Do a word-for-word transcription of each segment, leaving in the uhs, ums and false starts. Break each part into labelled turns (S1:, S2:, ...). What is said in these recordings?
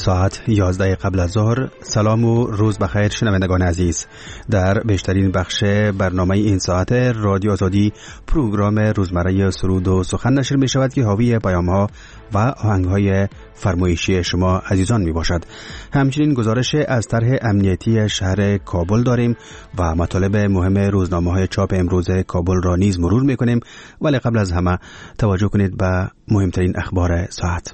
S1: ساعت یازده قبل از ظهر. سلام و روز بخیر شنوندگان عزیز. در بیشترین بخش برنامه این ساعت رادیو آزادی پروگرام روزمره سرود و سخن نشر می شود که حاوی پیام‌ها و آهنگ‌های فرمایشی شما عزیزان می باشد. همچنین گزارش از طرح امنیتی شهر کابل داریم و مطالب مهم روزنامه‌های چاپ امروز کابل را نیز مرور می کنیم، ولی قبل از همه توجه کنید به مهمترین اخبار ساعت.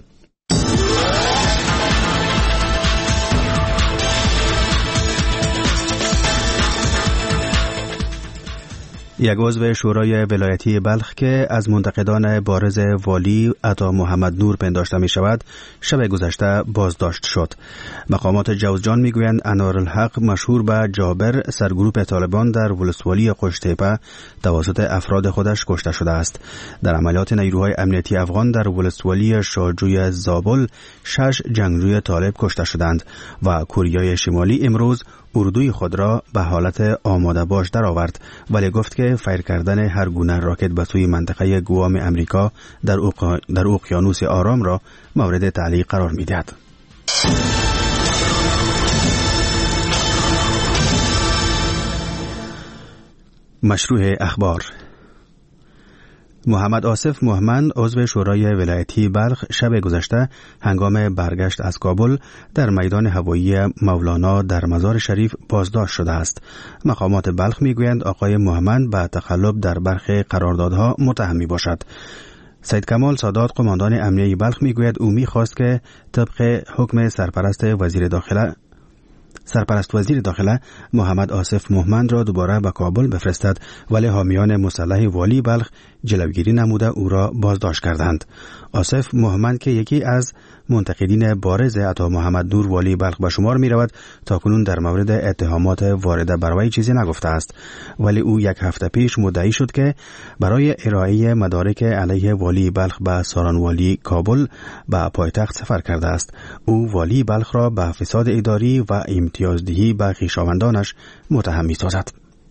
S1: یک عضو شورای ولایتی بلخ که از منتقدان بارز والی عطا محمد نور پنداشته می شود شب گذشته بازداشت شد. مقامات جوزجان می گویند انوارالحق مشهور به جابر سرگروپ طالبان در ولسوالی قشتیپه توسط افراد خودش کشته شده است. در عملیات نیروهای امنیتی افغان در ولسوالی شاهجوی زابل شش جنگجوی طالب کشته شدند و کوریای شمالی امروز اردوی خود را به حالت آماده باش در آورد، ولی گفت که فیر کردن هر گونه راکت به سوی منطقه گوام امریکا در, اوق... در اقیانوس آرام را مورد تعلیق قرار می دهد. مشروع اخبار. محمد آصف مهمند عضو شورای ولایتی بلخ شب گذشته هنگام برگشت از کابل در میدان هوایی مولانا در مزار شریف بازداشت شده است. مقامات بلخ میگویند آقای مهمند به تخلف در برخی قراردادها متهم می باشد. سید کمال سادات قماندان امنیه بلخ میگوید او میخواست که طبق حکم سرپرست وزیر داخله سرپرست وزیر داخله محمد آصف مهمند را دوباره به کابل بفرستد، ولی حامیان مسلح والی بلخ جلوگیری نموده او را بازداشت کردند. آصف مهمند که یکی از منتقدین بارز عطا محمد نور والی بلخ به شمار می رود تاکنون در مورد اتهامات وارده بر وی چیزی نگفته است، ولی او یک هفته پیش مدعی شد که برای ارائه مدارک علیه والی بلخ به ساران والی کابل به پایتخت سفر کرده است. او والی بلخ را به فساد اداری و امتیازدهی به خویشاوندانش متهم می سازد.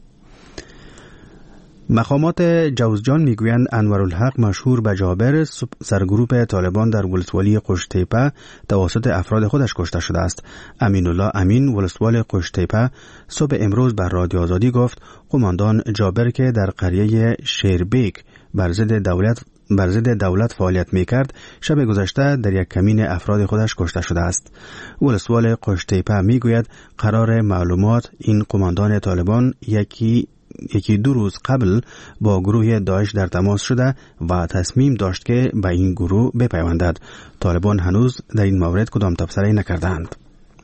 S1: مقامات جوزجان میگویند انوارالحق مشهور به جابر سرگروپ طالبان در ولسوالی قشتیپه توسط افراد خودش کشته شده است. امین الله امین ولسوال قشتیپه صبح امروز بر رادیو آزادی گفت قماندان جابر که در قریه شیربیک بر ضد دولت بر ضد دولت فعالیت میکرد شب گذشته در یک کمین افراد خودش کشته شده است. ولسوال قشتیپه میگوید قرار معلومات این قماندان طالبان یکی یکی دو روز قبل با گروه داعش در تماس شده و تصمیم داشت که به این گروه بپیوندد. طالبان هنوز در این مورد کدام تبصره نکردند.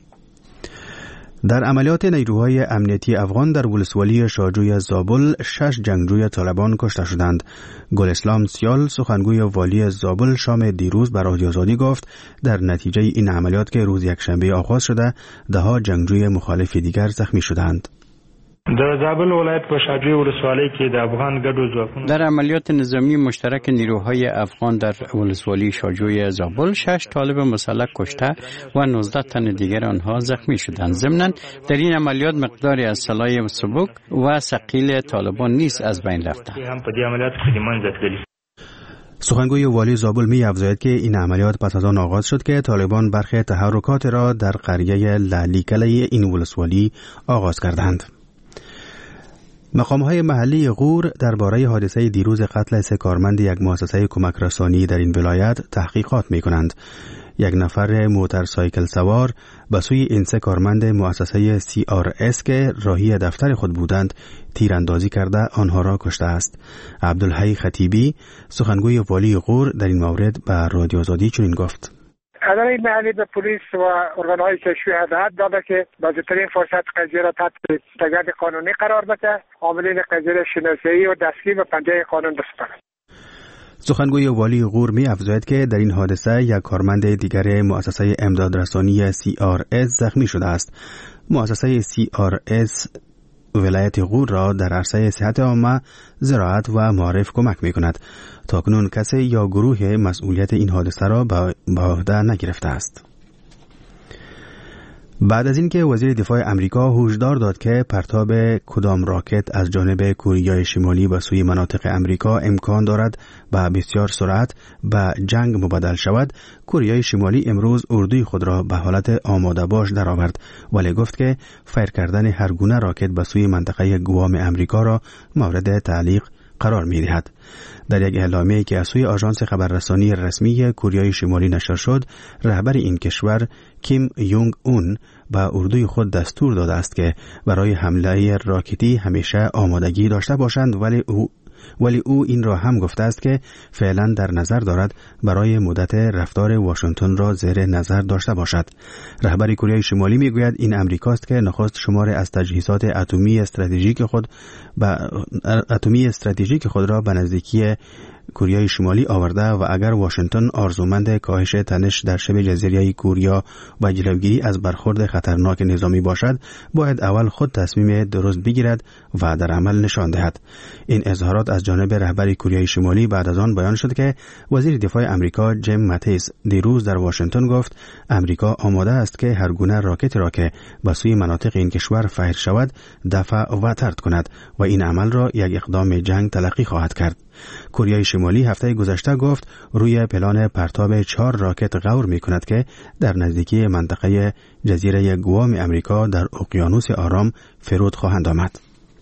S1: در عملیات نیروهای امنیتی افغان در ولسوالی شاهجوی زابل شش جنگجوی طالبان کشته شدند. گل اسلام سیال سخنگوی والی زابل شام دیروز بر رادیو آزادی گفت در نتیجه این عملیات که روز یکشنبه آغاز شده دهها جنگجوی مخالف دیگر زخمی شدند.
S2: در زابل ولایت په شاهجوی ولسوالی کې د افغان ګډو ځواکونو
S3: در عملیات نظامی مشترک نیروهای افغان در ولسوالی شاهجوی زابل شش طالب مسلح کشته و نوزده تن دیگر آنها زخمی شدند. ضمناً در این عملیات مقداری از سلاح سبک و ثقیل طالبان نیز از بین رفتند.
S2: هم په دې عملیات کې د منځ
S1: سخنگوی والی زابل می افزاید که این عملیات پس از آن آغاز شد که طالبان برخی تحرکات را در قریه لالیکله این ولسوالی آغاز کردند. مقام‌های محلی غور درباره حادثه دیروز قتل سه کارمند یک مؤسسه کمک رسانی در این ولایت تحقیقات می‌کنند. یک نفر موتورسایکل سوار به سوی این سه کارمند مؤسسه سی آر اس که راهی دفتر خود بودند تیراندازی کرده آنها را کشته است. عبدالحی خطیبی سخنگوی والی غور در این مورد به رادیو آزادی چنین گفت:
S4: اداره محلی به پلیس و ارگان‌های کشفی هدایت داده که با زودترین فرصت قضیه را تحت تگرد قانونی قرار بده، عاملین قضیه را شناسایی و دستگیر به پنجه قانون بسپارد.
S1: سخنگوی والی غور می افزاید که در این حادثه یک کارمند دیگر مؤسسه امدادرسانی سی آر اس زخمی شده است. مؤسسه سی آر اس ولایت غور را در عرصه صحت عامه، زراعت و معارف کمک می کند. تاکنون کسی یا گروه مسئولیت این حادثه را به عهده نگرفته است. بعد از اینکه وزیر دفاع امریکا هشدار داد که پرتاب کدام راکت از جانب کوریای شمالی به سوی مناطق امریکا امکان دارد با بسیار سرعت به جنگ مبدل شود، کوریای شمالی امروز اردوی خود را به حالت آماده باش درآورد، ولی گفت که فیر کردن هر گونه راکت به سوی منطقه گوام امریکا را مورد تعلیق قرار می دهد. در یک اعلامیه‌ای که از سوی آژانس خبررسانی رسمی کوریای شمالی نشر شد، رهبر این کشور کیم یونگ اون به اردوی خود دستور داده است که برای حمله راکتی همیشه آمادگی داشته باشند، ولی او ولی او این را هم گفته است که فعلا در نظر دارد برای مدت رفتار واشنگتن را زیر نظر داشته باشد. رهبر کره شمالی میگوید این امریکاست که نخست شمار از تجهیزات اتمی استراتژیک خود به اتمی استراتژیک خود را به نزدیکی کره شمالی آورده و اگر واشنگتن آرزومند کاهش تنش در شبه جزیره کوریا و جلوگیری از برخورد خطرناک نظامی باشد، باید اول خود تصمیم درست بگیرد و در عمل نشان دهد. این اظهارات از جانب رهبر کره شمالی بعد از آن بیان شد که وزیر دفاع امریکا جیم ماتیس دیروز در واشنگتن گفت امریکا آماده است که هر گونه راکت را که به سوی مناطق این کشور فایر شود دفع و طرد کند و این عمل را یک اقدام جنگ تلقی خواهد کرد. کره شمالی هفته گذشته گفت روی پلان پرتاب چهار راکت غور می کند که در نزدیکی منطقه جزیره گوام امریکا در اقیانوس آرام فرود خواهند آمد.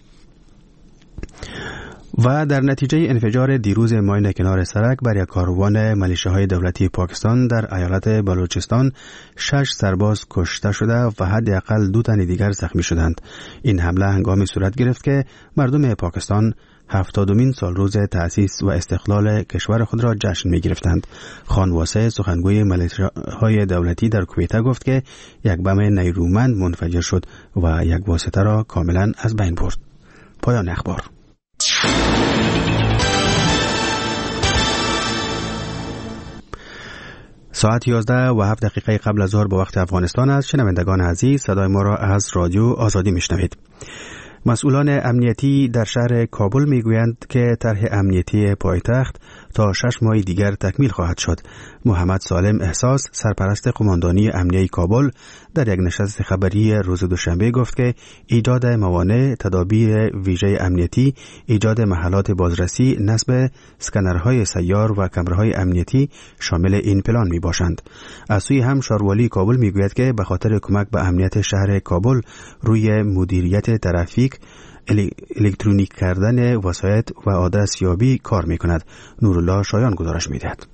S1: و در نتیجه انفجار دیروز ماین کنار سرک بر یک کاروان ملیشه‌های دولتی پاکستان در ایالت بلوچستان شش سرباز کشته شده و حداقل دو تن دیگر زخمی شدند. این حمله هنگامی صورت گرفت که مردم پاکستان هفتادمین سال روز تأسیس و استقلال کشور خود را جشن می گرفتند. خان واسه سخنگوی ملیشه‌های دولتی در کویته گفت که یک بم نیرومند منفجر شد و یک واسطه را کاملا از بین برد. پایان اخبار. ساعت یازده و هفت دقیقه قبل از ظهر به وقت افغانستان است. شنوندگان عزیز، صدای ما را از رادیو آزادی میشنوید. مسئولان امنیتی در شهر کابل میگویند که طرح امنیتی پایتخت تا شش ماه دیگر تکمیل خواهد شد. محمد سالم احساس، سرپرست قماندانی امنیه کابل، در یک نشست خبری روز دوشنبه گفت که ایجاد موانع، تدابیر ویژه امنیتی، ایجاد محلات بازرسی، نصب اسکنرهای سیار و کمرهای امنیتی شامل این پلان می باشند. از سوی هم شاروالی کابل می گوید که به خاطر کمک به امنیت شهر کابل روی مدیریت ترافیک، الکترونیک کردن وسایط و آدرس یابی کار می کند. نورالله شایان گزارش می دهد.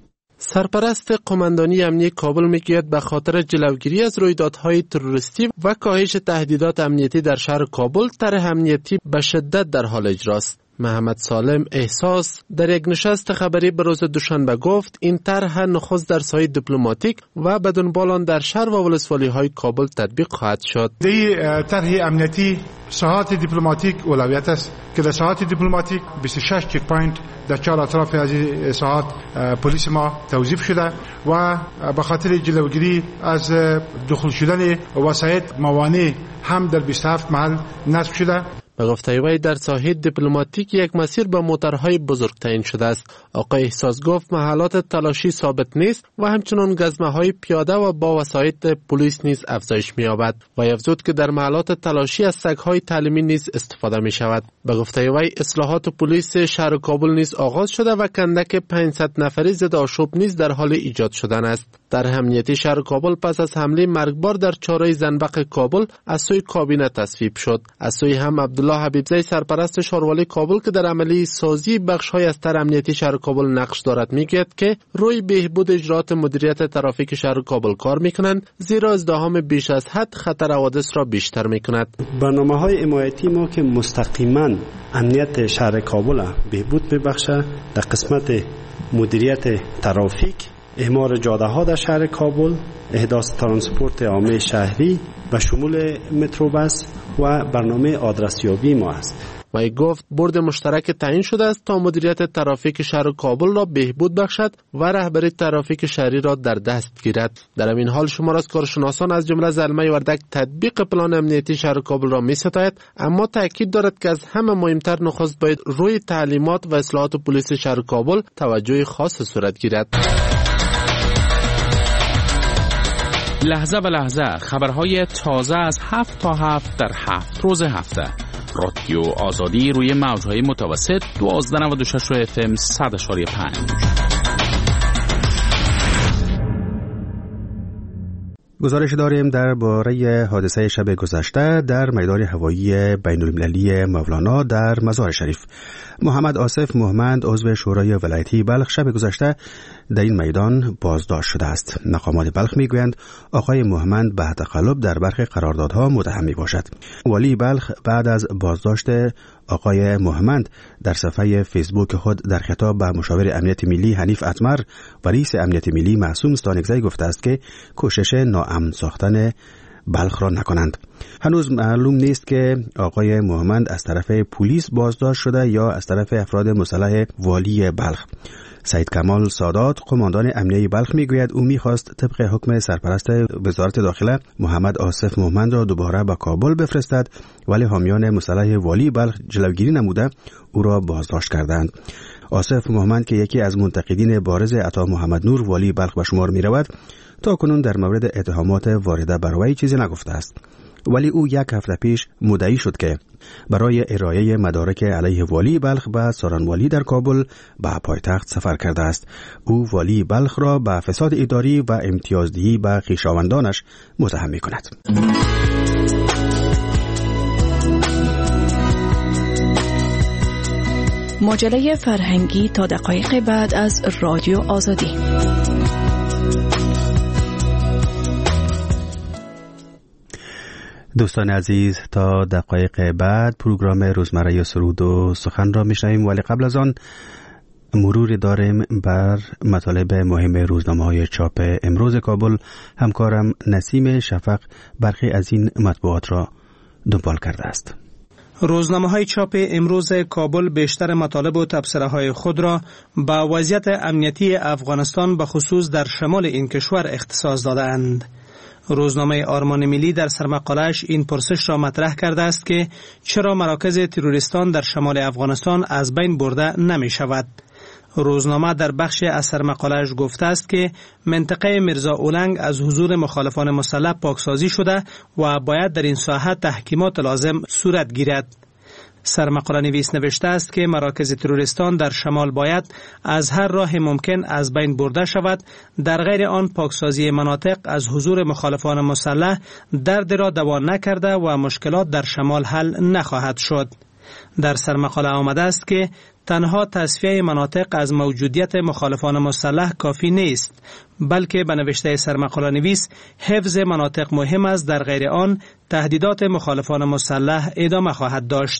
S5: سرپرست قماندانی امنیه کابل میگوید به خاطر جلوگیری از رویدادهای تروریستی و کاهش تهدیدات امنیتی در شهر کابل طرح امنیتی به شدت در حال اجراست. محمد سالم احساس در یک نشست خبری به روز دوشنبه گفت این طرح نخست در ساحه دیپلماتیک و بدون بالان در شهر و ولسوالی های کابل تطبیق خواهد شد.
S6: در طرح امنیتی ساحات دیپلماتیک اولویت است که در ساحات دیپلماتیک بیست و شش چک پوینت در چهار اطراف از این ساحات پلیس ما توظیف شده و به خاطر جلوگیری از دخول شدن وسایط موانع هم در بیست و هفت محل نصب شده.
S5: به گفته وی در ساحه دیپلماتیک یک مسیر با موترهای بزرگ تعیین شده است. آقای احساس گفت محلات تلاشی ثابت نیست و همچنان گزمه های پیاده و با وسایط پلیس نیز افزایش می‌یابد و افزود که در محلات تلاشی از سگ‌های تعلیمی نیز استفاده می‌شود. به گفته وی اصلاحات پلیس شهر کابل نیز آغاز شده و کندک پانصد نفری ضد آشوب نیز در حال ایجاد شدن است. در امنیتی شهر کابل پس از حمله مرگبار در چهارراه زنبق کابل از سوی کابینه تصویب شد. از سوی هم عبدالله حبیبزی سرپرست شاروالی کابل که در عملی سازی بخش‌های از طرح امنیتی شهر کابل نقش دارد میگوید که روی بهبود اجرات مدیریت ترافیک شهر کابل کار میکنند، زیرا ازدحام بیش از حد خطر حوادث را بیشتر میکند.
S7: برنامه‌های حمایتی ما که مستقیما امنیت شهر کابل بهبود میبخشه در قسمت مدیریت ترافیک، اعمار جاده ها در شهر کابل، احداث ترانسپورت عامه شهری و شمول متروبس و برنامه آدرسیابی ما است.
S5: و ای گفت بورد مشترک تعیین شده است تا مدیریت ترافیک شهر کابل را بهبود بخشد و رهبری ترافیک شهری را در دست گیرد. در این حال شمار از کارشناسان از جمله زلمه وردک تطبیق پلان امنیتی شهر کابل را می‌ستاید، اما تاکید دارد که از همه مهمتر نخست باید روی تعلیمات و اصلاحات پلیس شهر کابل توجه خاص صورت گیرد.
S8: لحظه به لحظه خبرهای تازه از هفت تا هفت در هفت روز هفته. رادیو آزادی روی موجهای متوسط دوازده نود و شش اف ام صد اشاری پنج.
S1: گزارش داریم درباره حادثه شب گذشته در میدان هوایی بین المللی مولانا در مزار شریف. محمد آصف مومند عضو شورای ولایتی بلخ شب گذشته در این میدان بازداشت شده است. مقامات بلخ میگویند آقای مومند به تقلب در برخی قراردادها متهم می باشد. والی بلخ بعد از بازداشت آقای مومند در صفحه فیسبوک خود در خطاب به مشاور امنیت ملی حنیف اتمر و رئیس امنیت ملی معصوم ستانکزی گفته است که کوشش ناامن ساختن بلخ را نکنند. هنوز معلوم نیست که آقای مومند از طرف پلیس بازداشت شده یا از طرف افراد مسلح والی بلخ. سید کمال سادات قماندان امنیه بلخ میگوید او میخواست طبق حکم سرپرست وزارت داخله محمد آصف مومند را دوباره به کابل بفرستد، ولی حامیان مسلح والی بلخ جلوگیری نموده او را بازداشت کردند. آصف مومند که یکی از منتقدین بارز عطا محمد نور والی بلخ به شمار می رود، تا کنون در مورد اتهامات وارده بر وی چیزی نگفته است، ولی او یک هفته پیش مدعی شد که برای ارائه مدارک علیه والی بلخ به سارنوالی در کابل به پایتخت سفر کرده است. او والی بلخ را به فساد اداری و امتیازدهی به خویشاوندانش متهم می‌کند.
S9: مجله فرهنگی تا دقایق بعد از رادیو آزادی.
S1: دوستان عزیز، تا دقایق بعد پروگرام روزمره سرود و سخن را میشنویم، ولی قبل از آن مرور داریم بر مطالب مهم روزنامه‌های چاپ امروز کابل. همکارم نسیم شفق برخی از این مطبوعات را دنبال کرده است.
S10: روزنامه‌های چاپ امروز کابل بیشتر مطالب و تبصره‌های خود را به وضعیت امنیتی افغانستان به خصوص در شمال این کشور اختصاص داده‌اند. روزنامه آرمان ملی در سرمقاله‌اش این پرسش را مطرح کرده است که چرا مراکز تروریستان در شمال افغانستان از بین برده نمی شود. روزنامه در بخش از سرمقاله‌اش گفته است که منطقه میرزا اولنگ از حضور مخالفان مسلح پاکسازی شده و باید در این ساحه تحکیمات لازم صورت گیرد. سرمقاله نویس نوشته است که مراکز تروریستان در شمال باید از هر راه ممکن از بین برده شود، در غیر آن پاکسازی مناطق از حضور مخالفان مسلح درد را دوا نکرده و مشکلات در شمال حل نخواهد شد. در سرمقاله آمده است که تنها تصفیه مناطق از موجودیت مخالفان مسلح کافی نیست، بلکه به نوشته سرمقاله نویس حفظ مناطق مهم است، در غیر آن تهدیدات مخالفان مسلح ادامه خواهد داشت.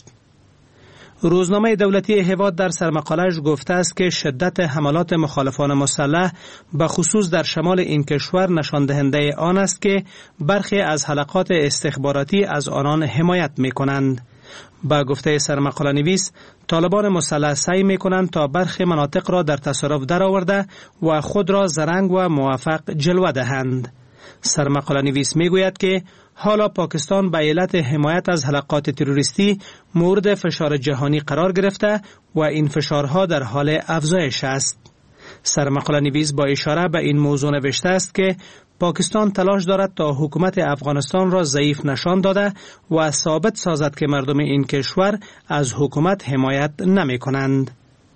S10: روزنامه دولتی هواد در سرمقاله‌اش گفته است که شدت حملات مخالفان مسلح به خصوص در شمال این کشور نشان دهنده آن است که برخی از حلقات استخباراتی از آنان حمایت می‌کنند. با گفته سرمقاله نویس، طالبان مسلح سعی می‌کنند تا برخی مناطق را در تصرف درآورده و خود را زرنگ و موفق جلوه دهند. سرمقاله نویس میگوید که حالا پاکستان به علت حمایت از حلقات تروریستی مورد فشار جهانی قرار گرفته و این فشارها در حال افزایش است. سرمقاله نویس با اشاره به این موضوع نوشته است که پاکستان تلاش دارد تا حکومت افغانستان را ضعیف نشان داده و ثابت سازد که مردم این کشور از حکومت حمایت نمی کنند.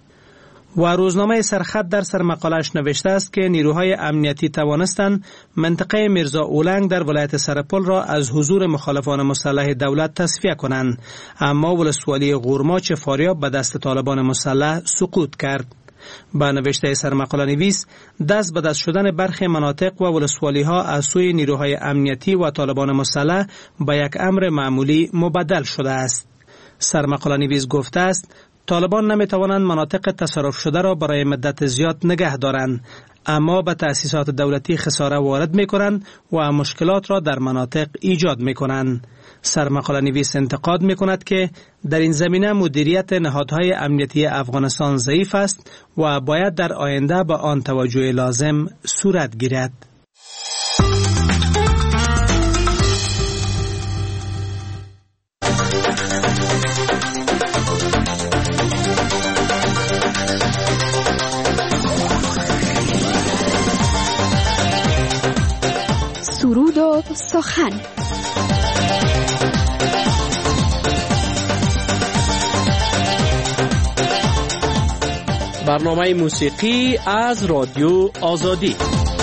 S10: و روزنامه سرخط در سرمقاله‌اش نوشته است که نیروهای امنیتی توانستند منطقه میرزا اولنگ در ولایت سرپل را از حضور مخالفان مسلح دولت تصفیه کنند، اما ولسوالی غورماچ فاریاب به دست طالبان مسلح سقوط کرد. با نوشته سرمقاله نویس، دست به دست شدن برخی مناطق و ولسوالی ها از سوی نیروهای امنیتی و طالبان مسلح به یک امر معمولی مبدل شده است. سرمقاله نویس گفته است طالبان نمی توانند مناطق تصرف شده را برای مدت زیاد نگه دارند، اما به تأسیسات دولتی خساره وارد می کنند و مشکلات را در مناطق ایجاد می کنند. سرمقاله نویس انتقاد می کند که در این زمینه مدیریت نهادهای امنیتی افغانستان ضعیف است و باید در آینده به آن توجه لازم صورت گیرد.
S9: سرود
S11: سخن.
S12: برنامه موسیقی از رادیو آزادی.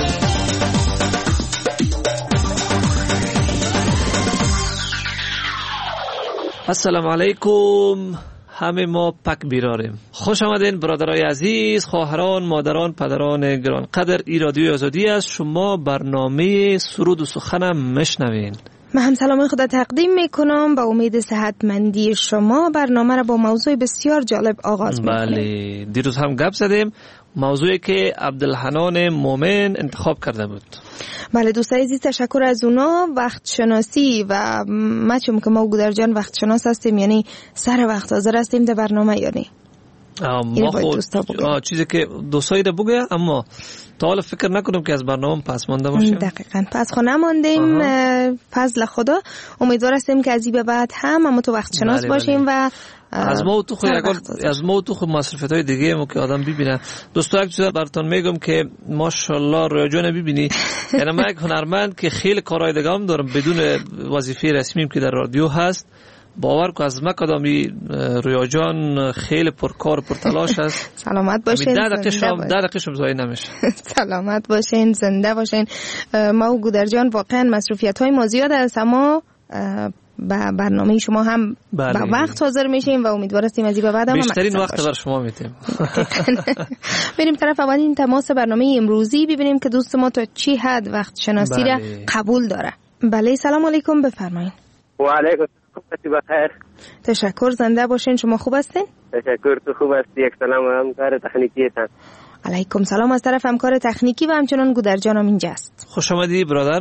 S13: السلام علیکم، همه ما پک بیراریم. خوش آمدین برادرای عزیز، خواهران، مادران، پدران گرانقدر. ای رادیو آزادی است. شما برنامه سرود و سخن میشنوین.
S14: من هم سلام خدا تقدیم میکنم با امید صحتمندی شما. برنامه را با موضوع بسیار جالب آغاز میکنیم.
S13: بله، دیروز هم گپ زدیم، موضوعی که عبدالحنان مومن انتخاب کرده بود.
S14: بله دوستای عزیز، تشکر از اونا. وقت شناسی و ما چون که ما و گودر جان وقت شناس هستیم، یعنی سر وقت حاضر هستیم در برنامه، یعنی
S13: ما خود چیزی که دوستایی ده بگه، اما تا حالا فکر نکنم که از برنامه پس مانده باشیم.
S14: دقیقاً پس خو نماندیم. فضل خدا. امیدوار هستیم که از این به بعد هم اما تو وقت شناس بله باشیم بله. و
S13: از ما تو خود از ما تو خود مصرفات دیگه مو که آدم ببینه. دوستا یک چیز براتون میگم که ماشاءالله رویا جان ببینی، یعنی من یک هنرمند که خیلی کارهای دیگه هم دارم بدون وظیفه رسمیم که در رادیو هست. باور کو از ما کدامی رویا جان خیلی پرکار پرتلاش است.
S14: سلامت باشین.
S13: ده دقیقه شب ده دقیقه شب زای نمیشه.
S14: سلامت باشین، زنده باشین. ما و گودر جان واقعا مسئولیت‌های ما زیاد است، اما با برنامه شما هم بله. با وقت حاضر میشیم و امیدوار هستیم از این به بعد هم
S13: بیشترین وقت بر شما میتیم.
S14: بریم طرف اولین تماس برنامه امروزی، ببینیم که دوست ما تا چی حد وقت شناسی بله. را قبول داره. بله سلام علیکم، بفرمایید.
S15: و علیکم السلام، بخیر.
S14: تشکر، زنده باشین. شما خوب هستین؟
S15: تشکر، تو خوب هستی؟ یک سلام و همکار تکنیکی تان.
S14: علیکم سلام از طرف همکار تکنیکی و همچنان گودر جانم اینجا است.
S13: خوش آمدی برادر.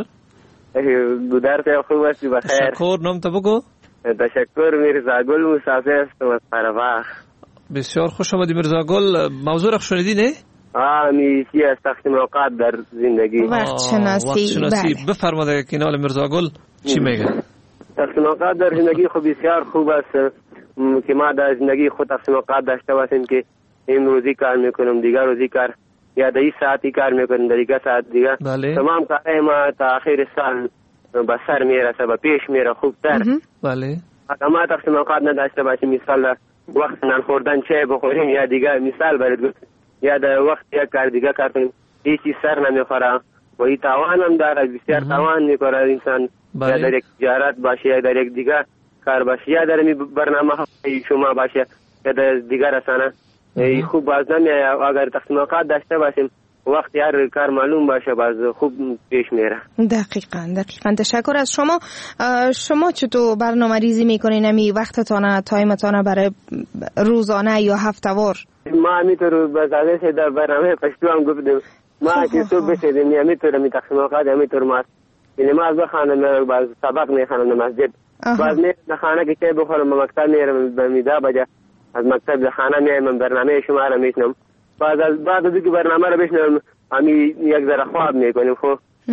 S15: گودر تو خوب هستی؟ بخیر.
S13: تشکر. نام تو بگو.
S15: تشکر، میرزا گل مسافر هستم از قره‌باغ.
S13: بسیار خوش آمدی میرزا گل. موضوع را شنیدی نه؟
S15: آه میشی از تقسیم اوقات در زندگی.
S14: وقت شناسی.
S13: وقت شناسی. بله. بفرمایید که نال میرزا گل چی میگه؟
S15: تقسیم اوقات در زندگی خود بسیار خوب است که ما در زندگی خود تقسیم اوقات داشته باشیم که این روزی کار میکنم، دیگر روزی کار، یا در این ساعتی کار میکنم، در دیگر ساعت دیگر.
S13: بله.
S15: تمام کارهای ما تا آخر سال به سر میرسه، به پیش میره خوبتر.
S13: بله.
S15: ما تقسیم اوقات نداشته باشیم، مثال وقت نان خوردن چای بخوریم یا دیگر مثال برات گفتم، یا در وقت یک کار دیگر کار کنیم، هیچ چیز سر نمیخوره و این تاوان هم داره، بسیار تاوان میکنه انسان. بله. یا در یک تجارت باشه یا در یک دیگر کار باشه یا در برنامه شما باشه یا در دیگر رسانه. ای خوب باز نمیاد اگر تقسیم اوقات داشته باشیم، وقت هر کار معلوم باشه باز خوب پیش میره.
S14: دقیقاً دقیقاً. تشکر از شما. شما چطور برنامه ریزی میکنین امی وقتتان تایمتان برای روزانه یا هفته‌وار؟
S15: ما همینطور بازاده در برنامه پشتو هم گفتیم ما که صبح بسیدیم همینطور می تقسیم اوقات همینطور ما نماز بخوانم، باز سبق میخوانم مسجد، باز میرم خانه که چای بخورم، به مکتب میرم به میدا بجا، از مکتب به خانه میایم برنامه شما را میشنم، بعد از بعد از اینکه برنامه را بشنم امی یک ذره خواب میکنیم. خب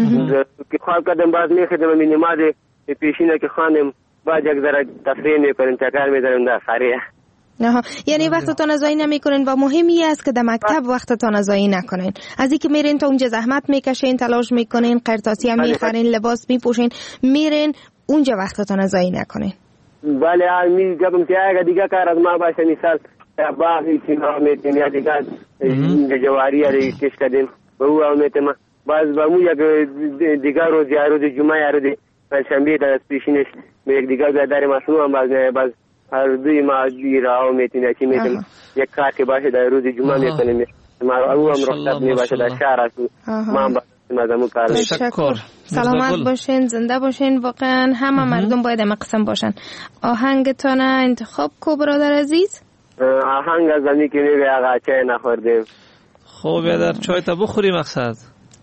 S15: که خواب کردم باز میخدم امی نماز پیشینه که خواندم، بعد یک ذره تفریح میکنیم، چکر میزنیم در خریه.
S14: نه یعنی وقتتان از ضایع نمیکنین و مهمی است که در مکتب وقتتان از ضایع نکنین. از اینکه میرین تا اونجا زحمت میکشین، تلاش میکنین، قرطاسی هم میخرین، لباس میپوشین، میرین اونجا وقتتان از ضایع نکنین.
S15: بله می جبم که اگه دیگه کار از ما باشه، مثال باقی چیزا میتیم یا دیگه جواری یا کش کردیم به او هم میتیم، باز با مو یک دیگه روز یا روز جمعه یا روز پنجشنبه در پیشینش به یک دیگه بیادر مصنوع هم باز باز هر دوی ما گیرا و میتیم چی میتیم یک کار که باشه در روز جمعه میتونیم ما او هم رخصت میباشه در شهر است ما هم مدامو کار.
S14: تشکر. سلامت باشین، زنده باشین. واقعا همه مردم باید هم قسم باشن. آهنگتان انتخاب کو برادر عزیز؟
S15: آهنگ از زمین که میگه آقا چای نخوردیم.
S13: خب بیادر چای تا بخوری مقصد.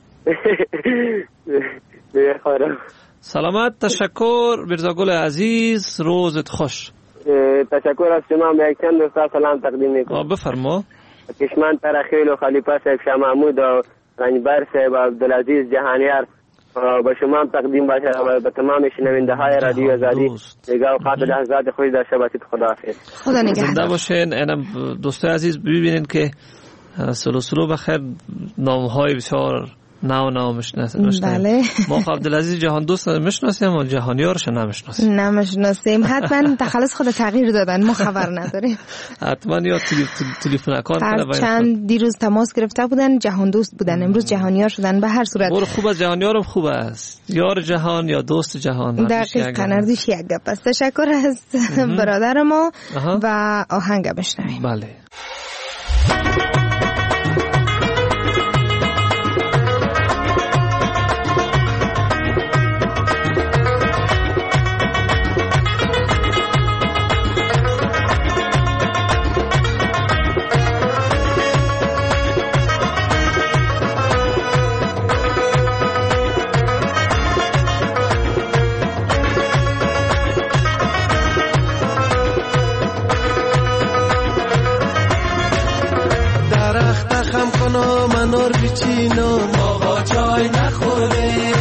S15: بخورم.
S13: سلامت. تشکر میرزا گل عزیز، روزت خوش.
S15: تشکر از شما. من یک چند دوستا سلام تقدیم میکنم.
S13: بفرما.
S15: کشمن ترخیل و خلیفه صاحب، شاه محمود و رنجبر صاحب و عبدالعزیز جهانیار با شما هم تقدیم باشه و به تمام شنونده های رادیو آزادی دیگه اوقات لحظات خوش داشته باشید. خداحافظ.
S14: خدا نگهدار.
S13: زنده باشین. اینم دوستای عزیز ببینین که سلو سلو بخیر نام های بسیار نه نه میشناسیم.
S14: بله.
S13: ما خب عبدالعزیز جهان دوست میشناسیم و جهانیارش نمیشناسیم.
S14: نمیشناسیم. حتما تخلص خود تغییر دادن، ما خبر نداریم.
S13: حتما یا تلفن اکانت
S14: کنه. چند دیروز تماس گرفته بودن، جهان دوست بودن، امروز جهانیار شدن. به هر صورت
S13: برو خوب، از جهانیارم خوب است، یار جهان یا دوست جهان.
S14: دقیقاً نردیش یک گپ است. تشکر از برادر ما و آهنگ بشنویم.
S13: بله.
S11: منار بچینم آقا چای نخوره،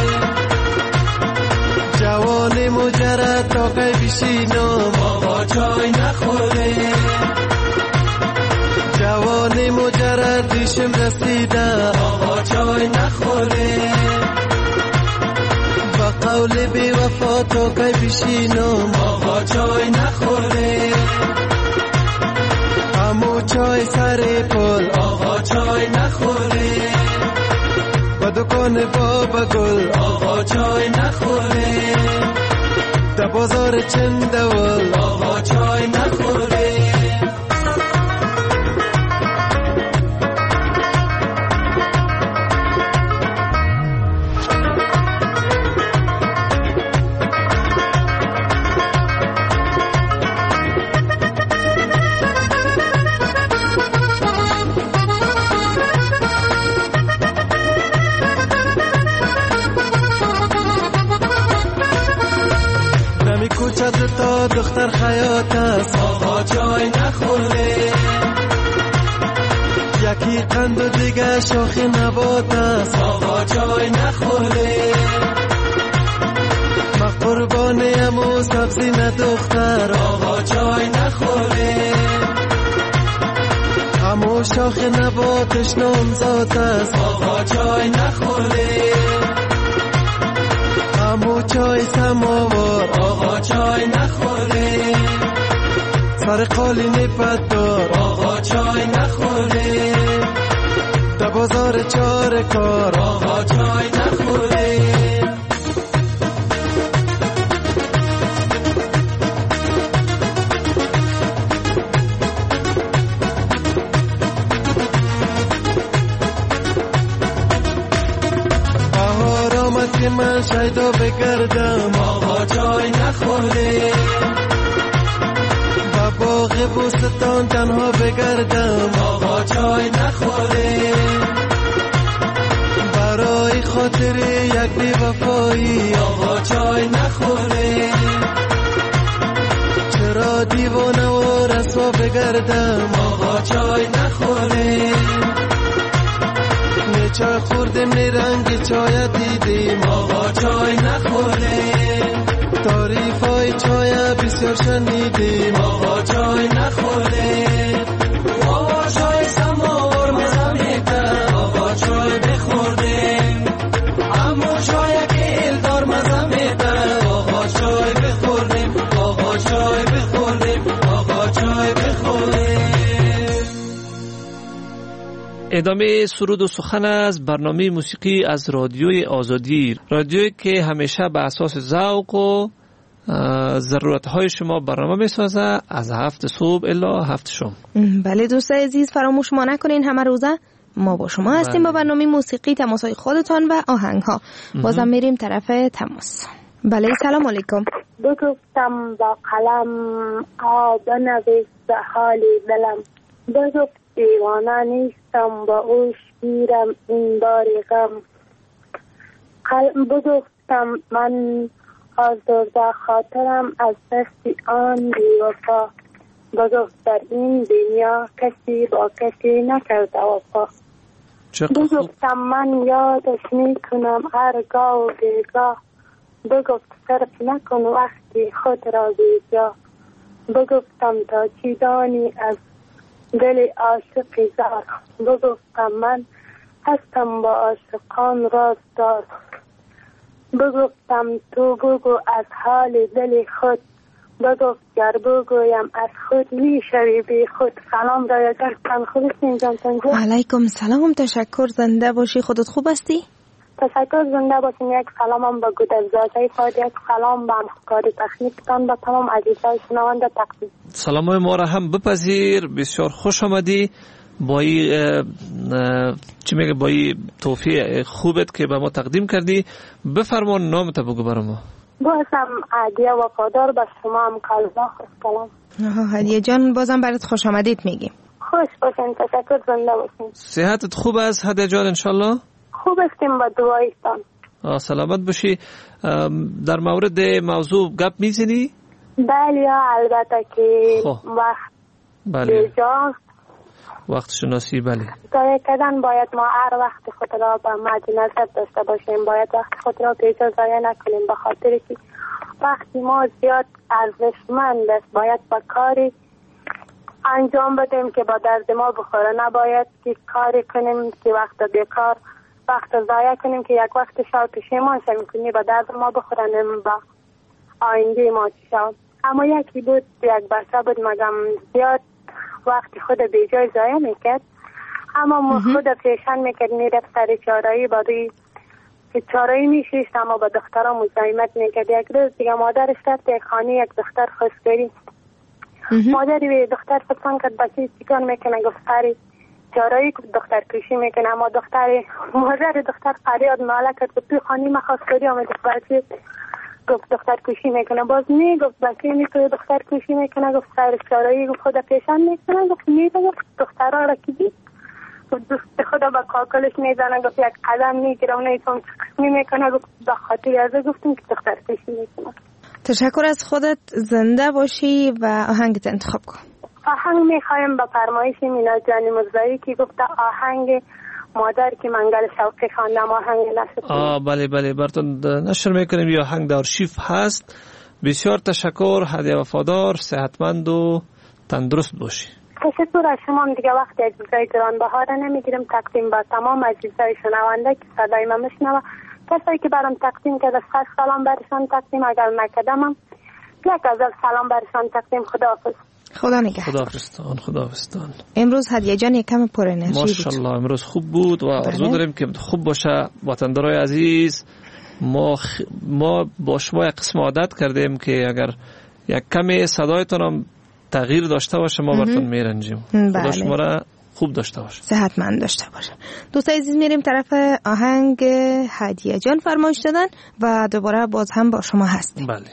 S11: جوان مجرد تاقه بشینم آقا چای نخوره، جوان مجرد دیشم رسیده آقا چای نخوره، با قول بی وفا تاقه بشینم آقا چای نخوره، امو چای سر پل آقا چای نخوره، و دکان بابا گل آقا چای نخوره، در بازار چندول آقا چای نخوره. تا دختر خیاط است آقا چای نخوره، یکی قند و دیگه شاخ نبات است آقا چای نخوره، ما قربان امو سبزی نه دختر آقا چای نخوره، امو شاخ نباتش نامزاد است آقا چای نخوره، امو چای سماوار آقا چای نخوره، سر قالین پدار آقا چای نخوره، در بازار چار کار آقا چای نخوره. که من شیدا بگردم آقا چای نخوره، با باغ بوستان تنها بگردم آقا چای نخوره، برای خاطر یک بی وفایی آقا چای نخوره، چرا دیوانه و رسوا بگردم آقا چای نخوره، چای خوردیم رنگ چای دیدیم آقا چای نخوره، تعریف های چای بسیار شنیدیم آقا چای نخوره، آقا چای سماور مزه میده آقا چای بخوردیم، اما چای که الدار مزه میده آقا چای بخوردیم، آقا چای بخوردیم، آقا چای بخوردیم.
S13: ادامه سرود و سخن از برنامه موسیقی از رادیوی آزادی، رادیویی که همیشه به اساس ذوق و ضرورت‌های شما برنامه می‌سازه از هفت صبح الی هفت شام.
S14: بله دوستان عزیز، فراموش ما نکنین همه روزه ما با شما هستیم با برنامه موسیقی، تماس‌های خودتان و آهنگ‌ها. بازم میریم طرف تماس. بله سلام علیکم.
S16: بگفتم با قلم آب نوشت حال دلم، بگفت دیوانه نیستم با او شیرم این بار غم، بگفتم من آزرده خاطرم از دست آن بی‌وفا، بگفت در این دنیا کسی با کسی نکرده وفا، بگفتم من یادش میکنم هرگاه و بیگاه، بگفت صرف نکن وقتی خود را بیجا، بگفتم تا چی دانی از دل عاشق زار، بگفتم من هستم با عاشقان راز دار. بگفتم تو بگو از حال دل خود، بگفت گر بگویم از خود میشوی بی خود. سلام رایجان کن، خوبستین جان تنجا؟
S14: علیکم سلام، تشکر، زنده باشی. خودت خوب هستی؟
S16: تشکر، زنده باشین. یک سلامم با گودرزاده فاد، یک سلام با همکار تکنیکتان، با تمام عزیزای شنونده تقدیم.
S13: سلام ما را هم بپذیر. بسیار خوش آمدی با این چی میگه با این توفیق خوبت که به ما تقدیم کردی. بفرمان نامت بگو برام.
S16: بازم عادیه وفادار به شما هم کالبا. خوش سلام.
S14: هدیه جان بازم برات خوش آمدید میگیم.
S16: خوش باشین، تشکر، زنده باشین.
S13: صحتت خوب است هدیه جان انشالله؟
S16: خوب استیم با دعایتان.
S13: سلامت باشی. در مورد موضوع گپ میزنی؟
S16: بله البته که وقت
S13: بله.
S16: بجا
S13: وقت شناسی بله.
S16: ضایع کردن باید ما هر وقت خود را به مد نظر داشته باشیم. باید وقت خود را به جا ضایع نکنیم، به خاطر که وقتی ما زیاد ارزشمند است باید با کاری انجام بدیم که با درد ما بخوره. نباید که کاری کنیم که وقت بیکار وقت ضایع کنیم که یک وقت شاید پشیمان شویم کنیم با درد ما بخورنیم با آینده ما چی شد. اما یکی بود یک بچه بود مگم زیاد وقتی خود به جای ضایع میکرد، اما خود پیشن میکرد میرفت سر چارایی بادی چارایی میشیشت، اما با دخترها مزاحمت میکرد. یک روز دیگه مادرش رفت یک خانه یک دختر خواستگاری. مادری به دختر پسند کرد بچه چیکار میکنه؟ گفت سر چارایی که دختر کشی میکنه. اما دختر مادر دختر فریاد ناله کرد که توی خانه ما خواستگاری آمده بچه گفت دختر کشی میکنه. باز می گفت بچه می تو دختر کشی میکنه. گفت سر چارایی گفت خدا پیشن میکنه. گفت میده گفت دخترها را که دید گفت خدا با کاکلش میزنه. گفت یک قدم میگیره و نیتون چه قسمی میکنه. گفت با خاطر ازه گفتیم که دختر کشی میکنه.
S14: تشکر از خودت، زنده باشی و آهنگت انتخاب کن.
S16: آهنگ میخوایم با فرمایش مینا جانی مرزایی که گفته آهنگ مادر که منگل شوقی خواندم آهنگ نشد.
S13: آه بله بله براتون نشر میکنیم. یا آهنگ در آرشیف هست. بسیار تشکر هدیه وفادار، صحتمند و تندرست باشی.
S16: تشکر از شما. دیگه وقت عزیزای گرانبها نمیگیرم. تقدیم با تمام عزیزای شنونده که صدای ما میشنوه، کسایی که برام تقدیم کرده خاص سلام برشان تقدیم، اگر نکردم یک از سلام برشان تقدیم. خداحافظ.
S14: خدا نگهدار.
S13: خداحافظتان خداحافظتان.
S14: امروز هدیه جان یکم پر انرژی بود.
S13: ماشاءالله امروز خوب بود و آرزو داریم که خوب باشه. وطندارای عزیز، ما خ... ما با شما یک قسم عادت کردیم که اگر یک کمی صدایتون هم تغییر داشته باشه ما براتون میرنجیم. خدا شما را خوب داشته باشه،
S14: صحتمند داشته باشه. دوستای عزیز میریم طرف آهنگ هدیه جان فرمایش دادن و دوباره باز هم با شما هستیم.
S13: بله.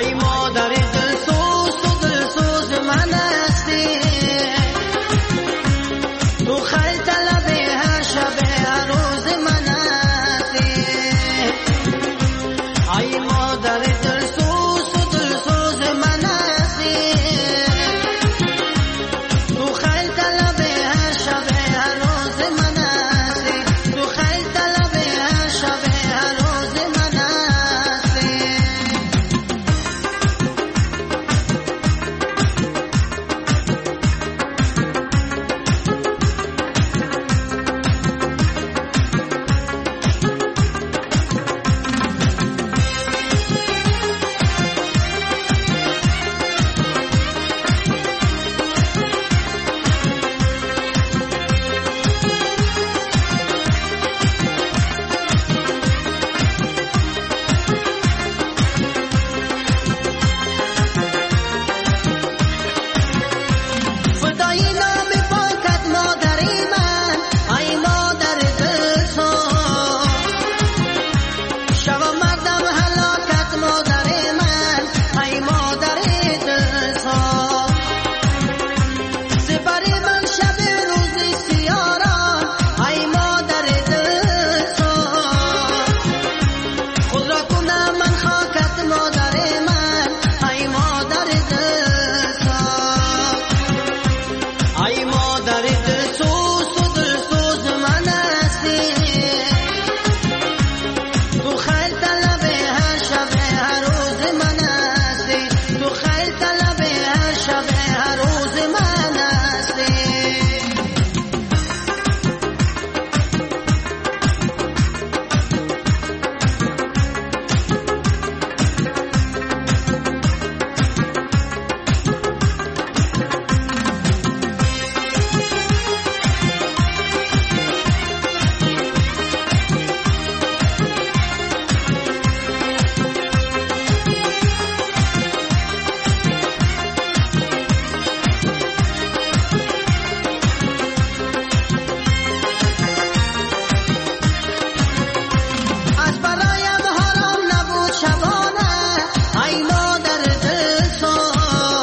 S11: ای مادر دلسوز تو دلسوز من هستی تو خیل طلب هر شب هر روز من هستی ای مادر دلسوز تو دلسوز من هستی تو خیل طلب هر شب هر روز من هستی تو خیل طلب هر شب هر روز من هستی فدای نام پاکت مادری من ای مادر دلسوز شوم مردم هلاکت مادر من ای مادر دلسوز سپر من شب روز سیاران ای مادر دلسوز خود را کنم من خاکت مادر من ای مادر دلسوز ای مادر دلسوز تو دلسوز من هستی تو خیل طلب هر شب هر روز من هستی تو خیل طلب هر شب هر روز من هستی از برایم حرام نبود شبانه ای مادر دلسوز